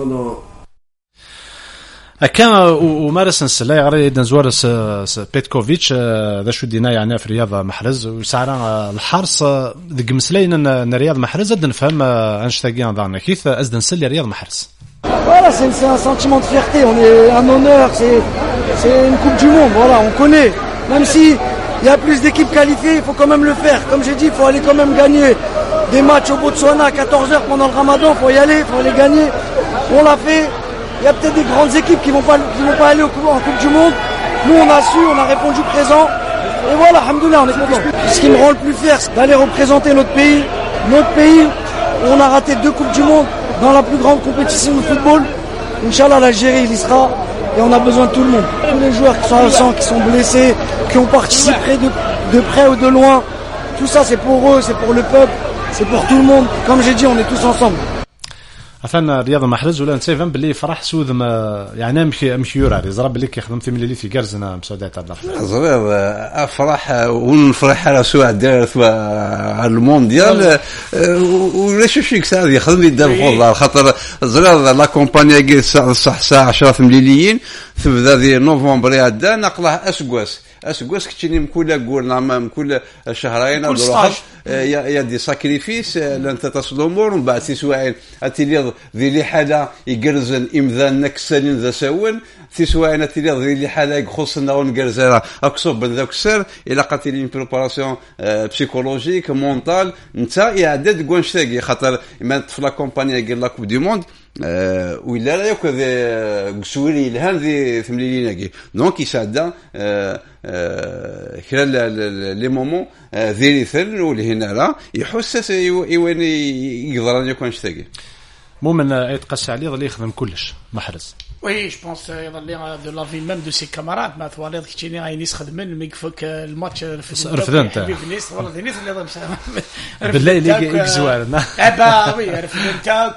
اكا ومارس نسلا غير نزوار بيتكوفيتش ذا شو دينا يعني في رياض محرز وسعرا الحرص ذك مسلين رياض محرز نفهم انشتاقيان ضعنا كيف ازدن نسلي رياض محرز. Voilà, c'est, c'est un sentiment de fierté, on est un honneur, c'est, c'est une Coupe du Monde, voilà, on connaît. Même si il y a plus d'équipes qualifiées, il faut quand même le faire. Comme j'ai dit, il faut aller quand même gagner des matchs au Botswana à quatorze heures pendant le Ramadan, il faut y aller, il faut aller gagner. On l'a fait, il y a peut-être des grandes équipes qui ne vont pas, qui vont pas aller au, en Coupe du Monde. Nous, on a su, on a répondu présent. Et voilà, alhamdoulilah, on est content. Ce qui me rend le plus fier, c'est d'aller représenter notre pays. Notre pays, on a raté deux Coupes du Monde dans la plus grande compétition de football. Inch'Allah, l'Algérie, il y sera. Et on a besoin de tout le monde. Tous les joueurs qui sont absents, qui sont blessés, qui ont participé de, de près ou de loin. Tout ça, c'est pour eux, c'est pour le peuple, c'est pour tout le monde. Comme j'ai dit, on est tous ensemble. عفوا رياض محرز ولا نسيفهم باللي فرح سوذ ما يعني مشي مشي يوراري زرب باللي كيخدم في ملي في كرزنا مسودات تاع الدار زرب افرح ونفرح على سوء الدار على المونديال ولا شو شيك ساعه يخدم لي الدار والله خاطر زرب لا كومبانيا كي صح ساعه عشرة مليليين تبدا ذي نوفمبر يعدى نقله اسكواس اسكواس كتشني مكولا قولنا ما كل شهرين او يا يا دي ساكريفيس لان تصل الامور ومن بعد تسواعين اتيليض ذي لي حاله يقرزن امذان نكسلين ذا ساون تسواعين اتيليض ذي لي حاله يخصنا ونقرزنا اكسب من ذاك السر الى قاتلين بريباراسيون بسيكولوجيك مونطال نتا يعدد كونشتاكي خاطر ما طفله كومبانيا قال لا كوب دي موند Euh, où il a là que des gsouri il a des familles qui donc il s'adda خلال les moments ذي ثل واللي هنا لا يحسس يوين يقدر يكون شتاقي مؤمن يتقسى عليه ظل يخدم كلش محرز. Oui, je pense يظل de la vie même de ses camarades ما ثواليض كتشيني غاين يسخدم من ميكفك الماتش في رفدنت حبيب الناس والله ذي ناس اللي ضم بالليل يكزوارنا ابا وي رفدنتك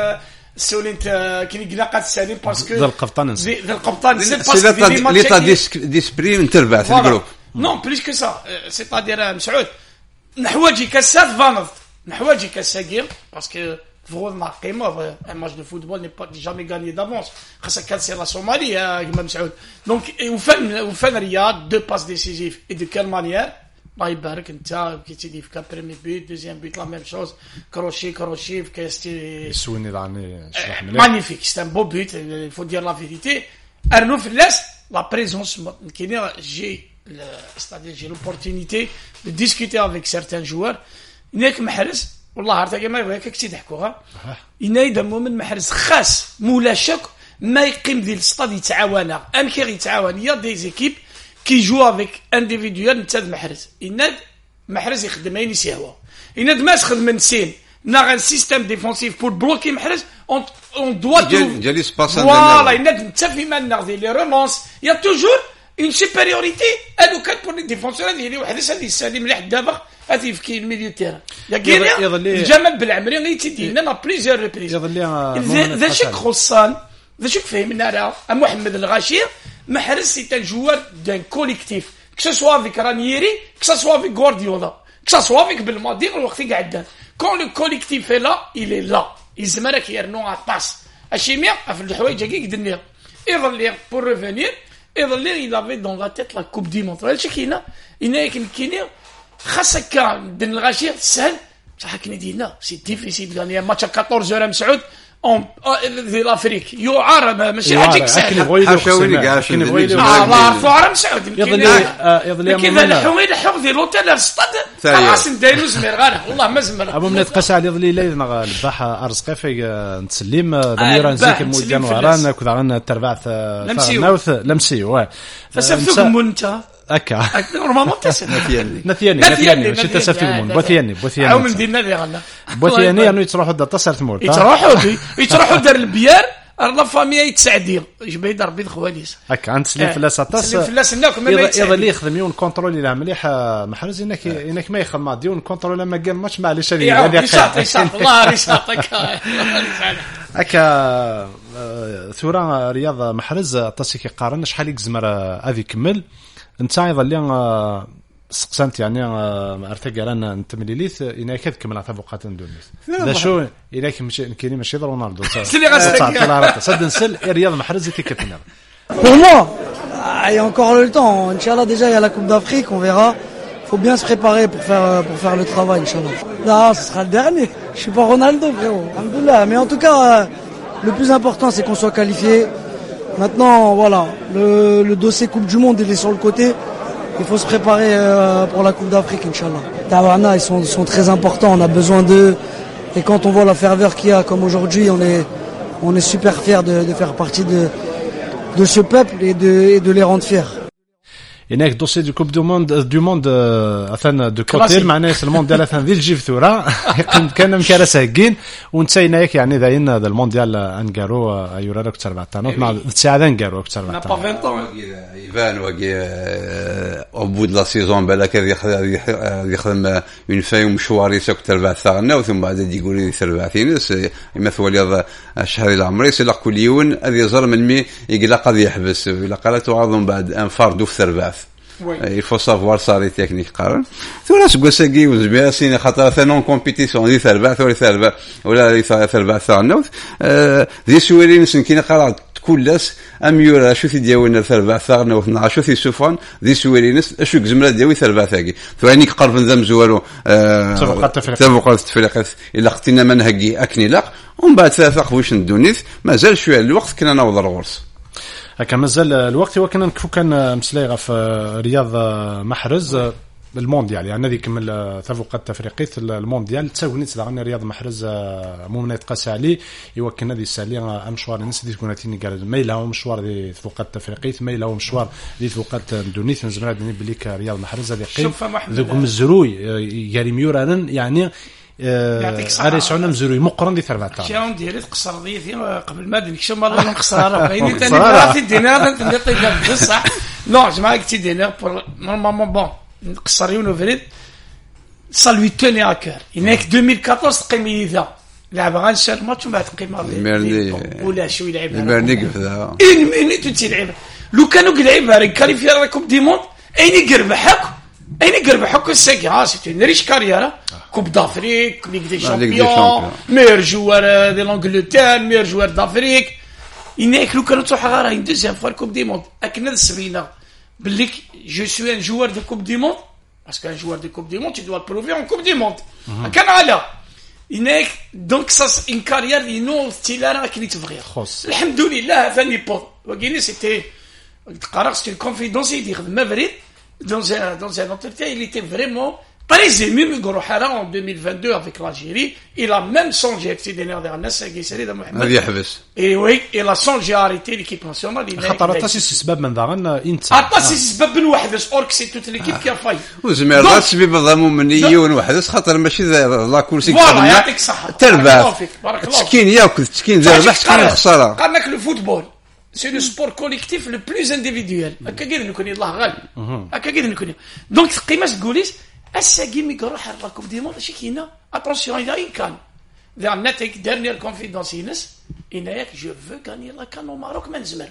سولي انت كي قلنا قاد السالي باسكو ذا القبطان ذا القبطان سي باسكو ليطا ديسبري نتربع في الجروب نون بليس كو سا سيتادير مسعود نحواجي كاسات فانض نحواجي كاساكير باسكو فغولنا قيمه ان ماتش دو فوتبول ني با جامي غاني دافونس خاصك كاسير لا صومالي يا مسعود دونك وفن وفن رياض دو باس ديسيزيف اي دو كال مانيير الله يبارك انت كي تيدي في كان بريمي بيت دوزيام بيت لا ميم شوز كروشي كروشي في كاستي سوني راني شرح مليح مانيفيك سي ان بو بيت الفو دير لا فيريتي ارنو فلاس لا بريزونس كاين جي ستادير جي لوبورتونيتي دو ديسكوتي افيك سيرتان جوار هناك محرز والله عرفت كما يبغيك كي تضحكوها ينايد مؤمن محرز خاص مولا شك ما يقيم ذي الاستاد يتعاونا ام كي يتعاون يا دي زيكيب كي جو افيك انديفيدوال نتاع محرز يناد محرز يخدم عيني سيهوا يناد ما يخدم من سين نا ان سيستيم ديفونسيف بور بلوكي محرز اون اون دوا تو جالي سباس فوالا يناد نتا في مالنا ذي لي رولونس يا توجور اون سوبيريوريتي ادو كات بور لي ديفونسور هذه وحده اللي سالي مليح دابا هاتي في الميديو تيران يا كيريا الجمال بالعمري غير تيدينا لا بليزيور ريبريز ذا شي خصان ذا شي فهمنا راه محمد الغاشير محرز سي ان جوار دان كوليكتيف كسا سوا فيك رانييري كسا سوا فيك غوارديولا كسا سوا فيك بالماضي الوقت قعدان كون لو كوليكتيف لا الي لا يزمرك يرنو باس اشيميا في الحوايج كي قدني يظل لي بور ريفينير يظل لي il avait dans la tête la coupe du monde هادشي كاينه هنا كاينه خاصك دن الغاشير سهل بصح كنا دينا سي ديفيسيل يعني ماتش أربعطاش مسعود اون في لافريك يعار ماشي حاجه سهله حاشاوني كاع كاين بغيو الله يرفع عرى مسعود يظل يظل كذا الحويل الحوض ديال لوتيل الصطاد خلاص نديرو زمير غير والله ما زمر ابو منات قاس على يظل ليلنا الباح ارزقي في نتسلم ضميرا نزيك المودان وهران كذا غن التربع ناوث لمسيو فسفتو انت هكا نورمالمون تسال نثياني نثياني نثياني ماشي تسفتو المون بوثياني بوثياني عاو من دينا اللي غلا بوثياني انه يتروحوا دا تصرت مور يتروحوا يتروحوا دار البيار لا فامي يتسعدير جبيد ربي خواليس هكا عند سليم فلاس طاس سليم فلاس ناكم ما يظل اللي يخدم يون كونترولي لا مليح محرز انك انك ما يخدم ديون كونترول لما كان ماتش معليش هذه يصاط يصاط الله يصاطك هكا ثورة رياض محرز طاسي كيقارن شحال يكزمر هذه كمل انت ايضا اللي سقسمت يعني ارتقى لنا انت مليليث انا كتكمل على فوقات ندونيس ذا شو اليك ماشي كاين ماشي رونالدو سلي غاسك صد نسل رياض محرز تيكتنا Pour moi, il y a encore le temps. Inch'Allah, déjà, il y a la Coupe d'Afrique, on verra. Il faut bien se préparer pour faire, pour faire le travail, Inch'Allah. Non, ce sera le dernier. Je suis pas Ronaldo, frérot. Alhamdoulilah. Mais en tout cas, le plus important, c'est qu'on soit qualifié. Maintenant, voilà, le, le dossier Coupe du Monde, il est sur le côté. Il faut se préparer euh, pour la Coupe d'Afrique, Inch'Allah. Tawarna, ils sont, sont très importants. On a besoin d'eux. Et quand on voit la ferveur qu'il y a, comme aujourd'hui, on est, on est super fiers de, de faire partie de, de ce peuple et de, et de les rendre fiers. هناك دوسي دو كوب دو موند دو موند اثن دو كوتيل معناه المونديال اثن ذي الجيف ثوره كان مكارس هكين ونتسيناك يعني ذاين هذا المونديال انكارو يورا اكثر بعد نوت مع تساعد انكارو اكثر بعد يبان واقي او بود لا سيزون بالك يخدم من فاي مشواري اكثر بعد ثارنا وثم بعد يقول لي ثلاثينس مثل هذا الشهر العمري سلا كل يوم هذه زر من مي يقلا قد يحبس الا قالت عظم بعد ان فرد في ثرباث il faut savoir ça les techniques قارن ثورة سقوساقي وزبياسين خاطر ثانون كومبيتيسيون دي ثرباث ولا ثرباث ولا دي ثرباث ثانوث ذي سويرين سنكين قرا كلس اميورا شو تدياونا ثرباث ثانوث نع شو في سفان ذي سويرينس اشو جزمره ديوي ثرباثاقي ثواني قرب ذم زوالو تفوقات تفريق تفوقات تفريق الا اختنا منهجي اكني لا ومن بعد ثلاثه واش ندونيث مازال شويه الوقت كنا نوض الغرس هكا مازال الوقت وكنا نكفو كان مسلايغه في رياض محرز المونديال يعني هذه كمل تفوق التفريقيه المونديال تساوني تلاغنا رياض محرز ممنا يتقاس عليه يوكل هذه الساليه مشوار الناس اللي تكون تيني قال ما له مشوار دي تفوق التفريقيه ما له مشوار دي تفوق اندونيسيا نزمر هذه بليك رياض محرز هذه قيم ذوك مزروي يعني ميوران يعني غير يسعونا مزروي مقرن دي ثربعة شاون ديالي تقصر ضيفي قبل ما ديك شو مره نقصر راه باينين ثاني مرات دينار اللي طيب بصح نو جماعه قلتي دينار نورمالمون بون نقصر يونو فريد سالوي توني اكر هناك ألفين وأربعطاش تقيمي ذا لعب غنشر ماتش ومن بعد تقيم ولا شو يلعب ميرني كذا ان مينيت تيلعب لو كانوا يلعبها ريكاليفي لا كوب دي موند اين يربحك اين يربحك الساكي ها سيتي نريش كاريرا كوب دافريك ليغ دي شامبيون مير جوار دي لانجلتير مير جوار دافريك هناك لو كانوا تروح غير ان دوزيام فوا كوب دي موند اكن السبينه باللي جو سوي ان جوار دو كوب دي موند باسكو ان جوار دو كوب دي موند tu dois le prouver en coupe du monde كان على هناك دونك ساس ان كارير لي نو ستيلارا كي تبغي الحمد لله ثاني بوط وكيني سيتي قرا سيتي كونفيدونسي دي خدمه فريد dans un dans un entretien il était vraiment très ému Migoro Hara en deux mille vingt-deux avec l'Algérie il a même songé à essayer d'énerver الناس قيسري ده محمد هذه يحبس et oui il a songé à arrêter l'équipe nationale il خاطر تاسيس سبب من ذاغن انت تاسيس سبب من وحدس اورك سي توت ليكيب كي فاي وزمير راس سبب ضمو منيون وحدس خاطر ماشي لا كورسي فوالا يعطيك الصحه تربح مسكين ياكل مسكين زي مسكين خساره قال لك الفوتبول c'est le sport collectif le plus individuel هكا قال نكون الله غالب هكا قال نكون دونك قيمه تقوليس الساقي مي يروح على الكوب دي موند شي كاينه اتونسيون الى ان كان ذا ناتيك ديرنيير كونفيدونس ينس اناياك جو فو غاني لا كان او ماروك ما نزمر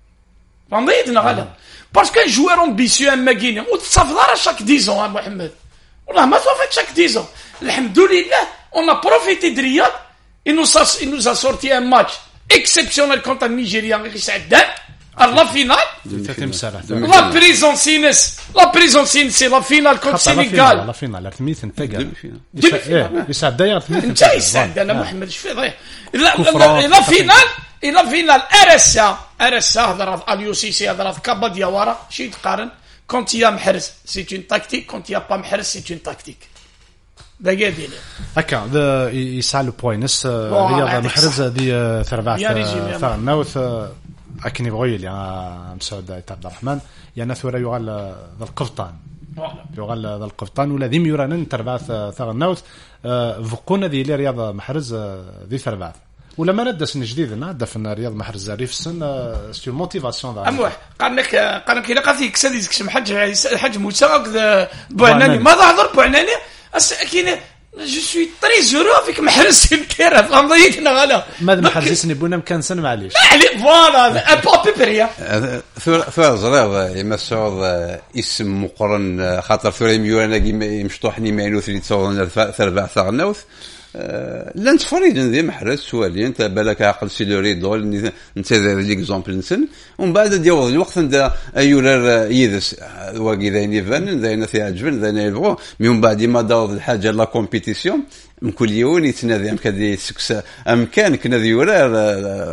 فهمتينا غادا باسكو جوار امبيسيو اما كاين وتصافض راه شاك ديزون محمد والله ما صافت شاك ديزون الحمد لله اون ا بروفيتي د رياض انو ساس انو سا سورتي ان ماتش exceptionnel contre un Nigérien qui s'aide La finale, la prison Sines, la prison Sines, c'est la finale contre Sénégal. La finale, la finale, c'est Demi-finale. يسعد داير انت يسعد انا محمد اش في ضيع لا فينال الى فينال ارسا ارسا هضر اليو سي سي هضر كابا ديال ورا شي تقارن كونت يا محرز سي اون تاكتيك كونت يا با محرز سي اون تاكتيك باقي ديال هكا يسعى لو بوينس رياض محرز هذه ثربعه ثار النوث اكني بغي لي مسعود عبد الرحمن يعني ثورة يغال ذا القفطان يغال ذا القفطان ولا ذي ميورانن تربعث ثار النوث فقونا ذي لي رياض محرز ذي ثربعث ولا ما ندس جديد نعد في رياض محرز ريف السن سي موتيفاسيون ذا اموح قالك قالك الا قالتي كسادي كشم حج حج موسى بوعناني ما ظهر بوعناني كاين جو سوي تري زورو افيك محرز كيرا فهمتينا غالا ماذا محرزني بونا مكان سن معليش علي فوالا با بيبريا ثور زريض يمسعود اسم مقرن خاطر ثوري ميورانا يمشطوحني ماينوث اللي تصورنا ثربع ثار النوث لا نتفرج ذي محرز سؤالي انت بالك عقل سيلوري دول انت ليكزامبل نسن ومن بعد ديال الوقت عند ايولر يدس واقي ذاين فان ذاين في عجبن ذاين يبغوا من بعد ما داو الحاجه لا كومبيتيسيون من كل يوم يتنادي ام كدي سكس امكان كنا ذيولا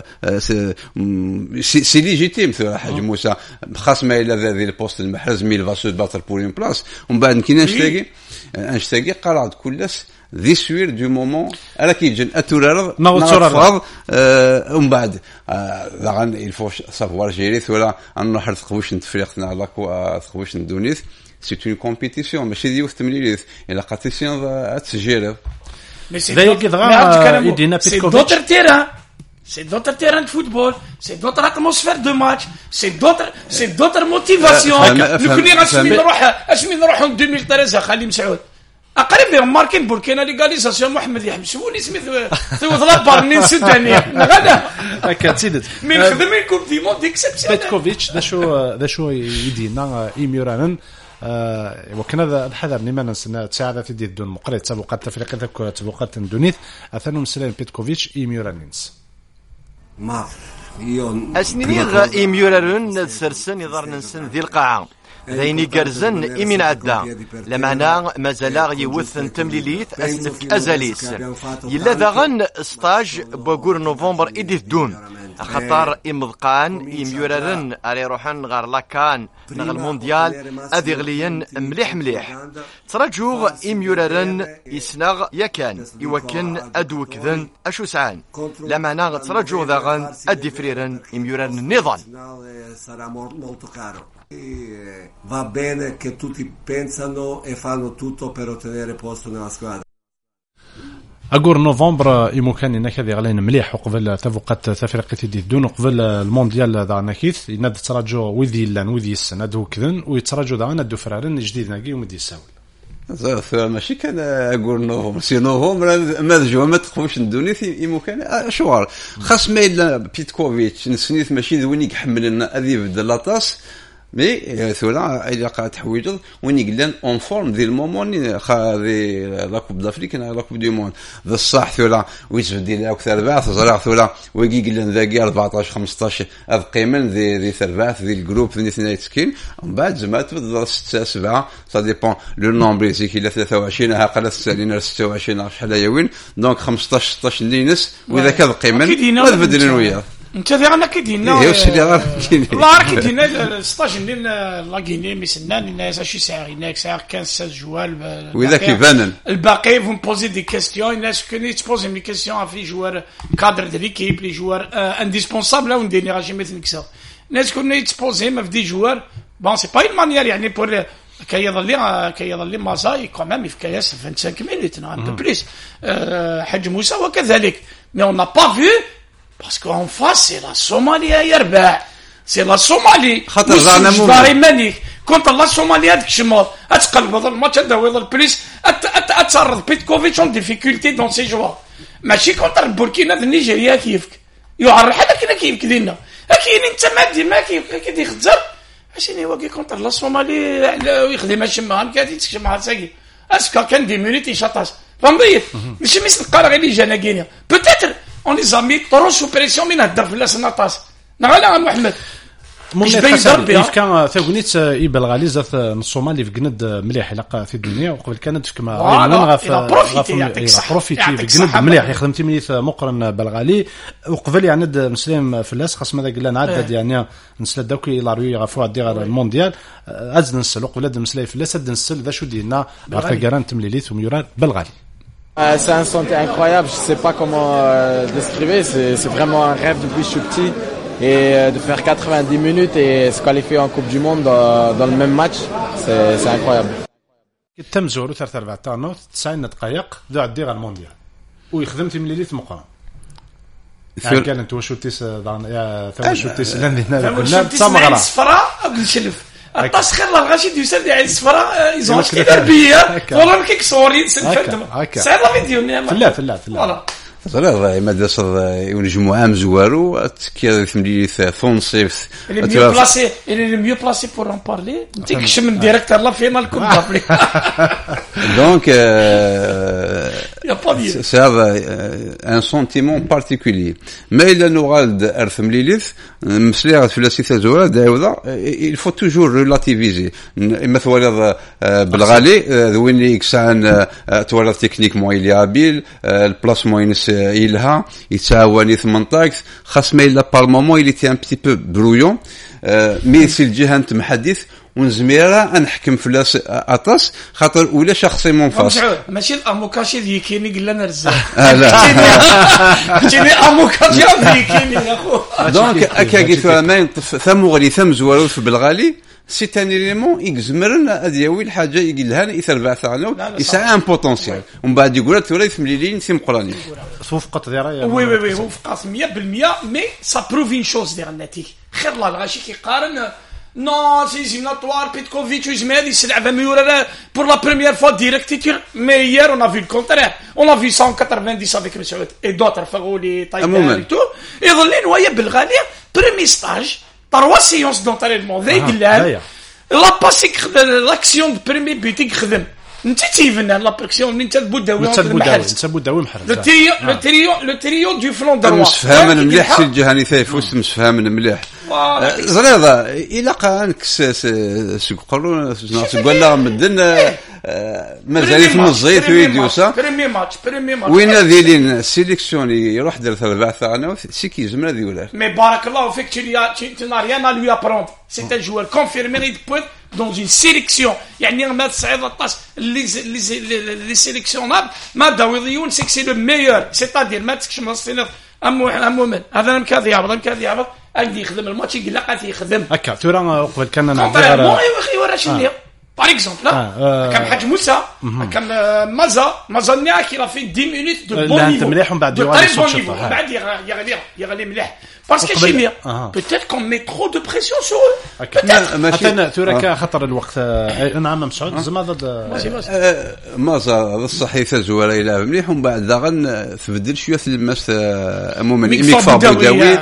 سي ليجيتيم في حاج موسى خاص ما الى ذي البوست المحرز ميل فاسو باتر بور اون بلاص ومن بعد كي نشتاقي نشتاقي قرعت كلس ذي سوير دو مومون على كي جن اتورار نغفر ومن بعد دغن الفو سافوار جيريث ولا نروح تقويش نتفريقنا على تقويش ندونيث سي اون كومبيتيسيون ماشي ديال ثمانية الى قاتيسيون تسجيل ذاك دغا يدينا بيتكوفيتش دوتر تيران سي دوتر تيران de football c'est d'autres atmosphères de match c'est d'autres c'est d'autres motivations نكوني غاشمي نروح اشمي نروح ألفين وثلاثة خلي مسعود اقرب لهم ماركين بوركينا ليغاليزاسيون محمد يحبس هو اللي سميت ثوث لابار من سودانيا غدا هكا تسدد من خدم كوب دي موند اكسبسيونيل بيتكوفيتش ذا شو ذا شو يدينا ايميورانن وكنا الحذر نيمان سنة تساعد في دي الدون مقرية تبقات تفريقية ذكرة تبقات اندونيث أثنو مسلم بيتكوفيتش إيميورانينس ما أسنيغ إيميورانون سرسن يظهر ننسن ذي القاعة ذيني قرزن إيمين عدا لمعنا مازال يوث تمليليث أسنف أزاليس يلا ذاغن ستاج بوغور نوفمبر إديث دون خطر إمضقان إميورارن أري روحن غار لاكان نغ المونديال أذي غليا مليح مليح ترجوغ إميورارن يسنغ يكان يوكن أدو كذن أشو سعان لمعنا ترجوغ ذاغن أدي فريرن إميورارن النظام Va bene che tutti pensano e fanno tutto per ottenere posto nella squadra. أقول نوفمبر يمكن إنك هذه غلين مليح وقبل تفوقت تفرقة دون قبل المونديال ذا نكيث يناد تراجو وذي لان وذي السنة دو كذن ويتراجو ذا ندو فرارن جديد ناقي ومدي يساول. ماشي كان أقول نوفمبر سي نوفمبر ما جو ما تقوش ندوني في يمكن شوار خاص ما إلا بيتكوفيتش نسنيث ماشي ذوني يحمل لنا أذي بدل لاطاس مي ثولا إذا قاعد تحويجل وين يقلن اون فورم ذي المومون خاذي لا كوب دافريك لا كوب دي موند ذا الصح ثولا ويزفدي لا اكثر بعث زرع ثولا ويقلن ذاكي أربعطاش خمسطاش هذ قيمن ذي ذي ثرباث ذي الجروب ذي اثنين سكين ومن بعد زعما تبدا ستة سبعة سا ديبون لو نومبر زيك الى ثلاثة وعشرين ها قال سالينا ستة وعشرين شحال يوين دونك خمسطاش ستطاش لينس واذا كان قيمن وذبدلن وياه انت ذي غانا كيدينا ايوا سيدي غانا كيدينا والله راه كيدينا ستطاش ديال لا غيني ميسنان الناس شي ساعه هناك ساعه خمسة جوال واذا كيبانن الباقي فون بوزي دي كيستيون الناس كوني تبوزي مي كيستيون في جوار كادر ديال ليكيب لي جوار انديسبونسابل او ندير راه جيمي نكسا الناس كوني تبوزي ما في دي جوار بون سي با اون مانيير يعني بور كيظل كيظل مازاي كومام في كياس خمسة وعشرين مينوت ان بو بليس حج موسى وكذلك مي اون نا با فيو parce qu'en face c'est la Somalie يربع c'est la Somalie خاطر زعما مو مانيك كنت لا Somalie هذيك الشمال اتقلب هذا الماتش هذا ويضل بليس اتعرض بيتكوفيتش اون ديفيكولتي دون سي جوا ماشي كونتر البوركينا النيجيريا كيفك يعرض حدا كنا كيفك دينا اكيد انت ما دير ما كيف كيدي خزر عشان واقي كونتر لا Somalie ويخدم الشمال كاتي تشمع ساكي اسكا كان دي مينيت يشطاس فهمتي ماشي ميس القرا غير اللي جانا كينيا بوتيتر on les a mis trop sous pression من هدر في الناس نطاس نعلا محمد باش بيضرب كان ثاغنيت يبلغالي زات الصومالي في قند مليح يلقى في الدنيا وقبل كانت كما غاف غاف بروفيتي في قند مليح خدمتي مليح مقرن بلغالي وقبل يعني مسلم في اللاس خاص ماذا قلنا نعدد يعني نسل داوكي لاريو غافو ديال المونديال ازن نسل قبل مسلم في اللاس نسل ذا شو دينا عرفت كاران تمليليت وميوران بلغالي. Euh, c'est un sentiment incroyable, je sais pas comment euh, décrire, c'est, c'est vraiment un rêve depuis que je suis petit et euh, de faire quatre-vingt-dix minutes et se qualifier en Coupe du Monde dans, dans le même match, c'est, c'est incroyable. تم زورو ثلاثة أربعة تانوت تسعين دقائق ذو عدي على المونديال ويخدمتي مليليت مقام يعني كان انت وشو تيس يا ثم شو تيس لندنا كنا تصمغ صفراء قبل شلف التسخير لا الغاشي يسال على الصفراء يزون كتربيه والله كيك صوري سنفدم سعد لا فيديو لا لا لا صراحه مدرسه ينجموا عام زوارو كي ثمليث ثونسيف اللي ميو بلاسي اللي ميو بلاسي بور ان بارلي نتيك من ديريكتور لا فينال كوب دافريك دونك c'est un sentiment particulier mais il nous garde artham lilith مسليغ في السياسه زوره داوده il faut toujours relativiser مثلا بالغالي ذوين كسان تولا تكنيك مو يلابيل البلاسمون يلها يتعاوني ثمنطاك خاص ما الا بار مومون il était un petit peu brouillon مي سي الجهه نتمحدث ونزميرا نحكم في لاس اطاس خاطر ولا شخصي منفصل ماشي الاموكاشي ذيكيني قال لنا رزاق لا جيني اموكاشي ذيكيني يا خو دونك اكا قلت ما ثم غادي ثم زوارو في بالغالي سي ان اليمون يجزمرن اديوي الحاجه يقلها يثربع ثانو يسعى ان بوتونسيال ومن بعد يقول لك تولي مليلين سي مقراني صفقه ديرا وي وي وي وفقات مية بالمية مي سا بروفين شوز ديال النتيجه خير الله الغاشي كيقارن Non, c'est éliminatoire, Petkovic, Uzmed, il s'est amélioré pour la première fois direct titulaire. Mais hier, on a vu le contraire. On a vu cent quatre-vingt-dix avec M. et d'autres, Fagouli, Taïder et tout. Et dans les noyés belgaliens, premier stage, trois séances d'entraînement, la passé l'action de premier but, il خدم. نتي فينا لابريكسيون من تاع بوداوي نتاع بوداوي نتاع بوداوي محرز لو تريو لو تريو لو تريو دو فلون دروا مسفهم مليح سي الجهاني ثايفوس مسفهم مليح زريضه الى قانك سيقولوا نقول لهم مدن مازال في الزيت ويديوسا بريمي ماتش بريمي ماتش وين ذيلين سيليكسيوني يروح دير ثلاثه ثانوي سي كيزمر هذه ولا مي بارك الله فيك tu n'as rien à lui apprendre c'est un joueur confirmé il peut dans une sélection يعني ما تصعد الطاس اللي اللي سيليكسيونابل ما داويضيون سي سي لو ميور سيتادير ما تكش مصينه امو امو من هذا مكاذي يعرض مكاذي يعرض اجي يخدم الماتش يقول لك يخدم هكا ترى قبل كنا نعرف مو اخي ورا شنو par exemple là كم حاج موسى كم مازا مازا نياك il a fait dix minutes de bon niveau مليح ومن بعد يغادي بعد يغادي يغادي مليح parce que c'est bien peut-être qu'on met trop de pression sur eux peut-être حتى ترى خطر الوقت نعم مسعود زعما ضد مازا الصحيفه زواره يلعب مليح ومن بعد داغن تبدل شويه الماس عموما ميكفا بوداوي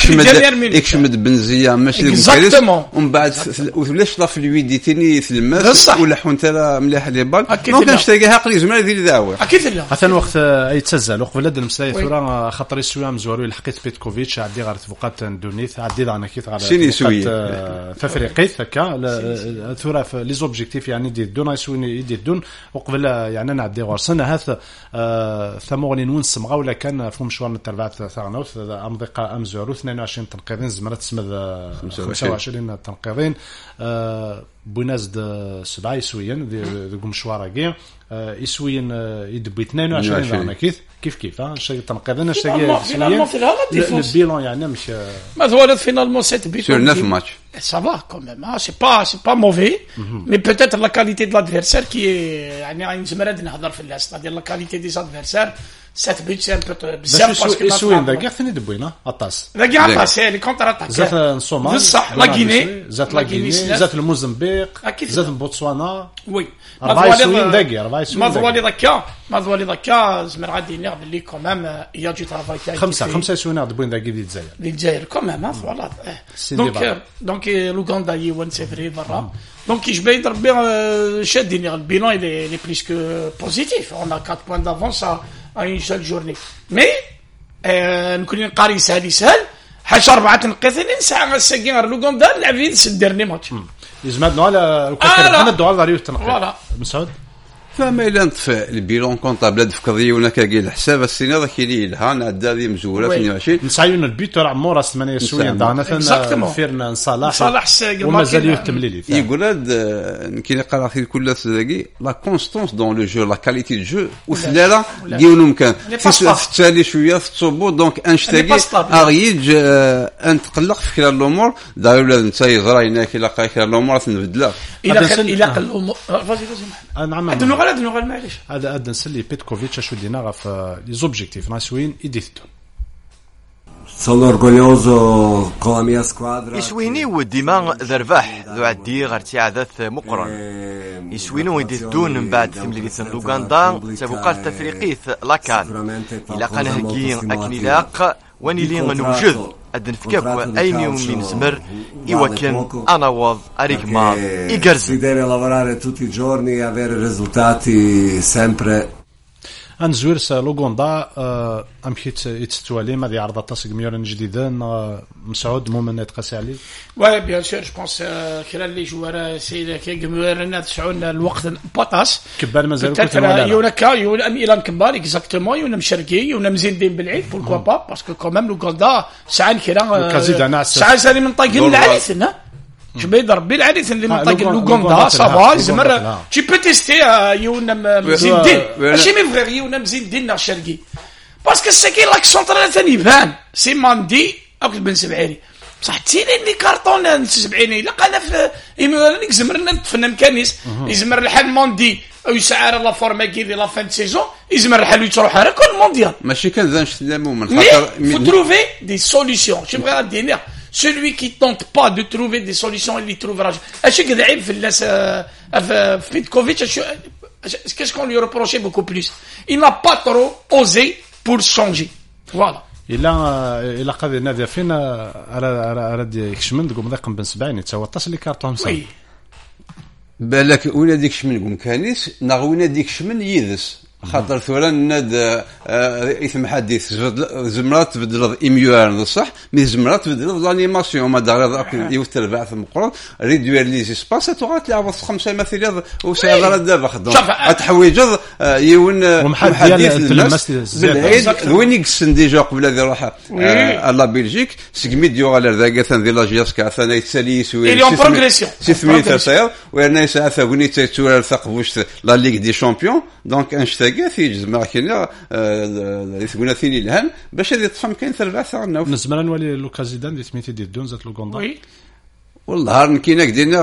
يكشمد بنزيه ماشي كويس ومن بعد ولاش لا فلويديتي في الماس ولا حونت راه مليح لي بال دونك نشتاقها قليل زعما ديال دعوه اكيد لا حتى الوقت يتسزل وقت بلاد المساي ثورا خطر يسوي مزوري لحقيت بيتكوفيتش عدي غير فوقات ندونيث عدي انا كيف على فوقات تفريقي هكا ثورا لي زوبجيكتيف يعني دي دون يسوي يدي دون وقبل يعني نعدي غير سنه هذا ثمغني نونس مغا ولا كان في مشوار تاع ثانوث امضيقه امزورو اثنين وعشرين تنقيضين زمرت سمد خمسة وعشرين تنقيضين بوناز د سبعه يسويين ذو مشوار كاع يسويين يدبي اثنين وعشرين كيف كيف كيف ها شي تنقيضين شي فينالمون في الهذا البيلون يعني مش ما ولد فينالمون سيت بيت sur neuf matchs ça va quand même hein c'est pas c'est pas mauvais mais peut-être la qualité de l'adversaire qui est يعني زمرد نهضر في اللاس c'est-à-dire la qualité des adversaires سات بيت سي ان بو بزاف باسكو سوين داك ثاني دبوينا اطاس داك اطاس لي كونتر اتاك زات الصومال بصح لا غيني زات لا غيني زات الموزمبيق زات بوتسوانا وي أربعة سوين داكي أربعة سوين ما ظوالي ذاك ما ظوالي ذاك زمر غادي نير باللي كومام يا جي ترافاي تاعي خمسة خمسة سوين دبوين داكي ديال الجزائر ديال الجزائر كومام فوالا دونك دونك لوغندا يوان سي فري برا دونك يجبي ربي شادين البيلون لي لي بليس كو بوزيتيف اون ا quatre points d'avance à une seule journée mais نكون نقاري سهل سهل حاجه اربعه تنقيثين ساعه ساكي غير لوغوندا لعب في الدرني ماتش يزمدنا على وكان الدوار داريو التنقيط فوالا مسعود فما إلا نطفى البيلون كونطابل في قضية ولا كاكي الحساب السنة ذاك اللي لها نعدى ذي مزورة اثنين وعشرين نسعيون البيت تاع عمورة ثمانية سوية دعنا ثنا فيرنا صلاح صلاح ومازال يتمليلي يقول هاد كي نقرا في كل ذاكي لا كونستونس دون لو جو لا كاليتي دو جو وثلاثة ديالو مكان في التالي شوية في الصبوط دونك انشتاكي اغيج ان تقلق في كلا الامور داير ولا انت يزرا هناك الا قايك الامور تنبدلها الى الى الامور فازي فازي نعم هذا نقول معليش هذا ادن سلي بيتكوفيتش شو دينا في لي زوبجيكتيف ناسيون يديتو sono orgoglioso con la mia squadra يسويني وديما ذرباح ذو عدي غرتي عدث مقرن يسوينو يديتون من بعد ثمليث لوغندا تبقى التفريقيث لاكان الى قنهكي اكنيلاق ونيلي نوجد ادن فكاك ايني من زمر يوكن انا وض اريكما يقرز si deve lavorare tutti i giorni e avere risultati sempre انزوير لوغوندا امشيت يتستوالي ما دي عرض تصق ميورن جديدا مسعود مؤمن يتقاسي عليه وي بيان سور جو بونس خلال لي جوار سي كي جمهورنا تسعون الوقت بطاس كبار مازال كنت يونا كا يونا ميلان كبار اكزاكتومون يونا مشركي يونا مزيدين بالعيد بوركوا با باسكو كومام لوغوندا ساعه كرا ساعه سالي من طاقين العريس je vais ضربي العريس اللي من طاق لوغوندا صافا زمر تي بو تيستي يونا مزيدين ماشي مي فغير يونا مزيدين ناع الشرقي باسكو الساكين لاك سونطرال ثاني فان سي ماندي اكل بن سبعيني بصح تيني اللي كارطون سبعيني لا قال في يمرنك زمرنا نتفنن كانيس يزمر الحال موندي او يسعر لا فورما كي دي لا فان سيزون يزمر الحال يتروح على كل مونديال ماشي كان زانش تلامو من خاطر فو تروفي دي سوليسيون شي بغا دينير celui qui tente pas de trouver des solutions il les trouvera اش كذا عيب في الناس في فيتكوفيتش qu'est-ce qu'on lui reprochait beaucoup plus il n'a pas trop osé pour changer voilà الا الا قضي نادي فينا على على يكشمن قوم ذاك بن سبعين يتسوى اتصل لي كارطون سي بالك ولا ديك شمن قوم كانيس ناغوينا ديك شمن يدس خاطر ثورا ناد اسم حديث زمرات تبدل ايميوار صح مي زمرات تبدل لانيماسيون ما دار يوتر بعث مقرون ريدوير لي سباس تغا تلعب خمسه مثلا وساعه دابا خدام تحويج يون محدث بالعيد وين يقسن ديجا قبل هذه راح لا بلجيك سكميديو على ذاك ثان دي لاجياس كاثنا يتساليس وي ستمية صاير وانا ساعه ثاني تتوالى ثقبوش لا ليغ دي شامبيون دونك انشتا في جزمة كنا يثبونا ثاني الهان باش هذه تفهم كاين ثلاثة ساعة نوف نزمنا نولي لوكازيدان دي سميتي دي دون زات لوغوندا وي والله نكينا كدينا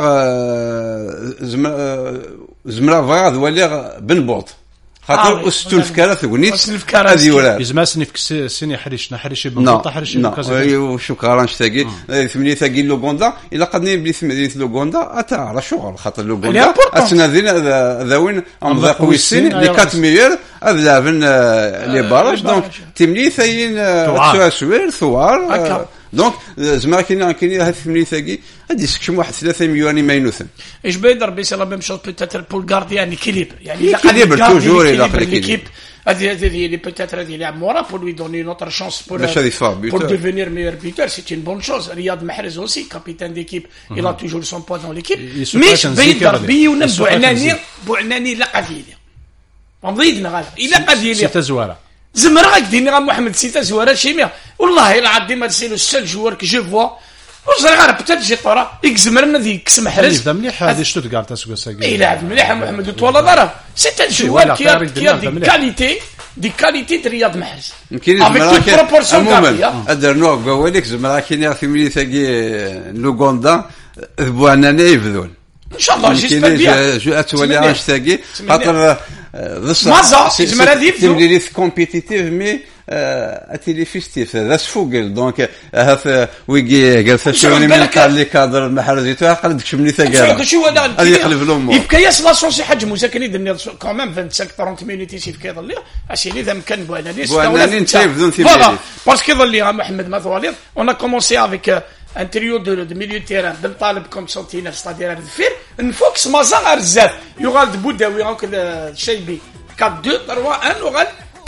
زمرا زمرا فاغ ولا بنبوط خاطر استول فكره ثقنيت هذه ولا يزما سنيف سيني حريش نحريش بنبوط حريش لوكازيدان شكرا نشتاقي ثمانية ثقيل لوغوندا الا قدني بلي ثمانية لوغوندا اتا على شغل خاطر لوغوندا اسنادين ذاوين امضاقوا السن لي كات ميور اذلابن لي باراج دونك تملي ثاين تسواسوير ثوار دونك زعما كاين كاين هاد ثمانية ثقي هادي سكشم واحد ثلاثة مليون ماينوثن ايش بيدر بي سي لا ميم شوز بوتيتر بول غارديان كليب يعني كليب توجور الى ليكيب هذه هذه اللي بوتيتر هذه يلعب مورا بور لوي دوني نوتر شانس بور بور ديفينير ميور بيتر سي اون بون شوز رياض محرز اوسي كابيتان ديكيب il a toujours son poids dans l'équipe مش بيدر بي ونبو عناني بو عناني لا قديلي مضيدنا غالب الى قديلي سته زواره زمر غاك ديني غا محمد سيتا زواره شيميا والله العظيم ما سي لو سول جوار كو جو فوا وصل غير بتات جي طرا يكزمرنا ذيك كسم حرز مليح هذه شتوتغارت اسكو ساكي اي لاعب مليح محمد طوالا دارا سيتا جوار كي كي دي كاليتي دي كاليتي رياض محرز يمكن عموما ادر نوع قوالك زمر كاين في ملي ثقي لوغوندا ذبوانا نيفذون ان شاء الله جيسبر بيان جو اتولي عاش ثقي خاطر مازا زمر هذه تملي كومبيتيتيف مي اتيلي فيستيف ذا سفوغل دونك هذا ويجي قال فشوني من قال لي كادر المحرزيتو قال شمني ثقال شو هذا هذه يقلب الامور يبقى ياس لا سونسي حاج موسى كان يدني كومام خمسة وعشرين ثلاثين مينوت يسيف كيظل اسيني ذا مكان بوانانيس بوانانيس تشايف ذون في فوالا باسكو يظل لي محمد مثوالير اون ا كومونسي افيك ان تريو دو دو ميليو تيران بن طالب كوم سنتينر ستادير الدفير نفوكس مازال رزاف يغال بوداوي هاك الشيبي أربعة اثنين واحد وغال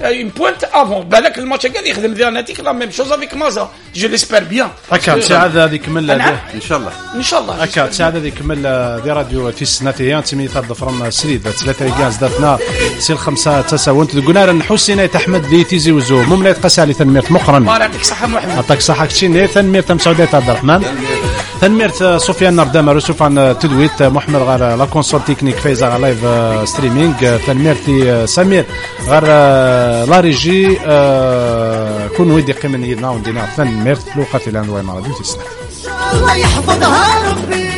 une pointe avant. بالك الماتش قاعد يخدم ذا ناتيك لا ميم شوز افيك مازا جو ليسبير بيان. هكا سعاد هذه كمل ان شاء الله ان شاء الله. هكا سعاد هذه كمل دي راديو تيسناتيا تمي تاع فرم سريد ثلاثه كاز داتنا سي الخمسه تساونت قلنا نحسين احمد لي تيزي وزو مملات قسالي تنمير مقرن. يعطيك صحه محمد. يعطيك صحه كشي تنمير تم سعوديه عبد الرحمن. تنمير سفيان نردامر سفيان تدويت محمد غير لا كونسول تكنيك فايزه على لايف ستريمينغ. تنمير سمير غير لا ريجي كون ويدي قيمن يدنا وندينا تنمير لوقات الان وين راديو تيسنا. الله يحفظها ربي.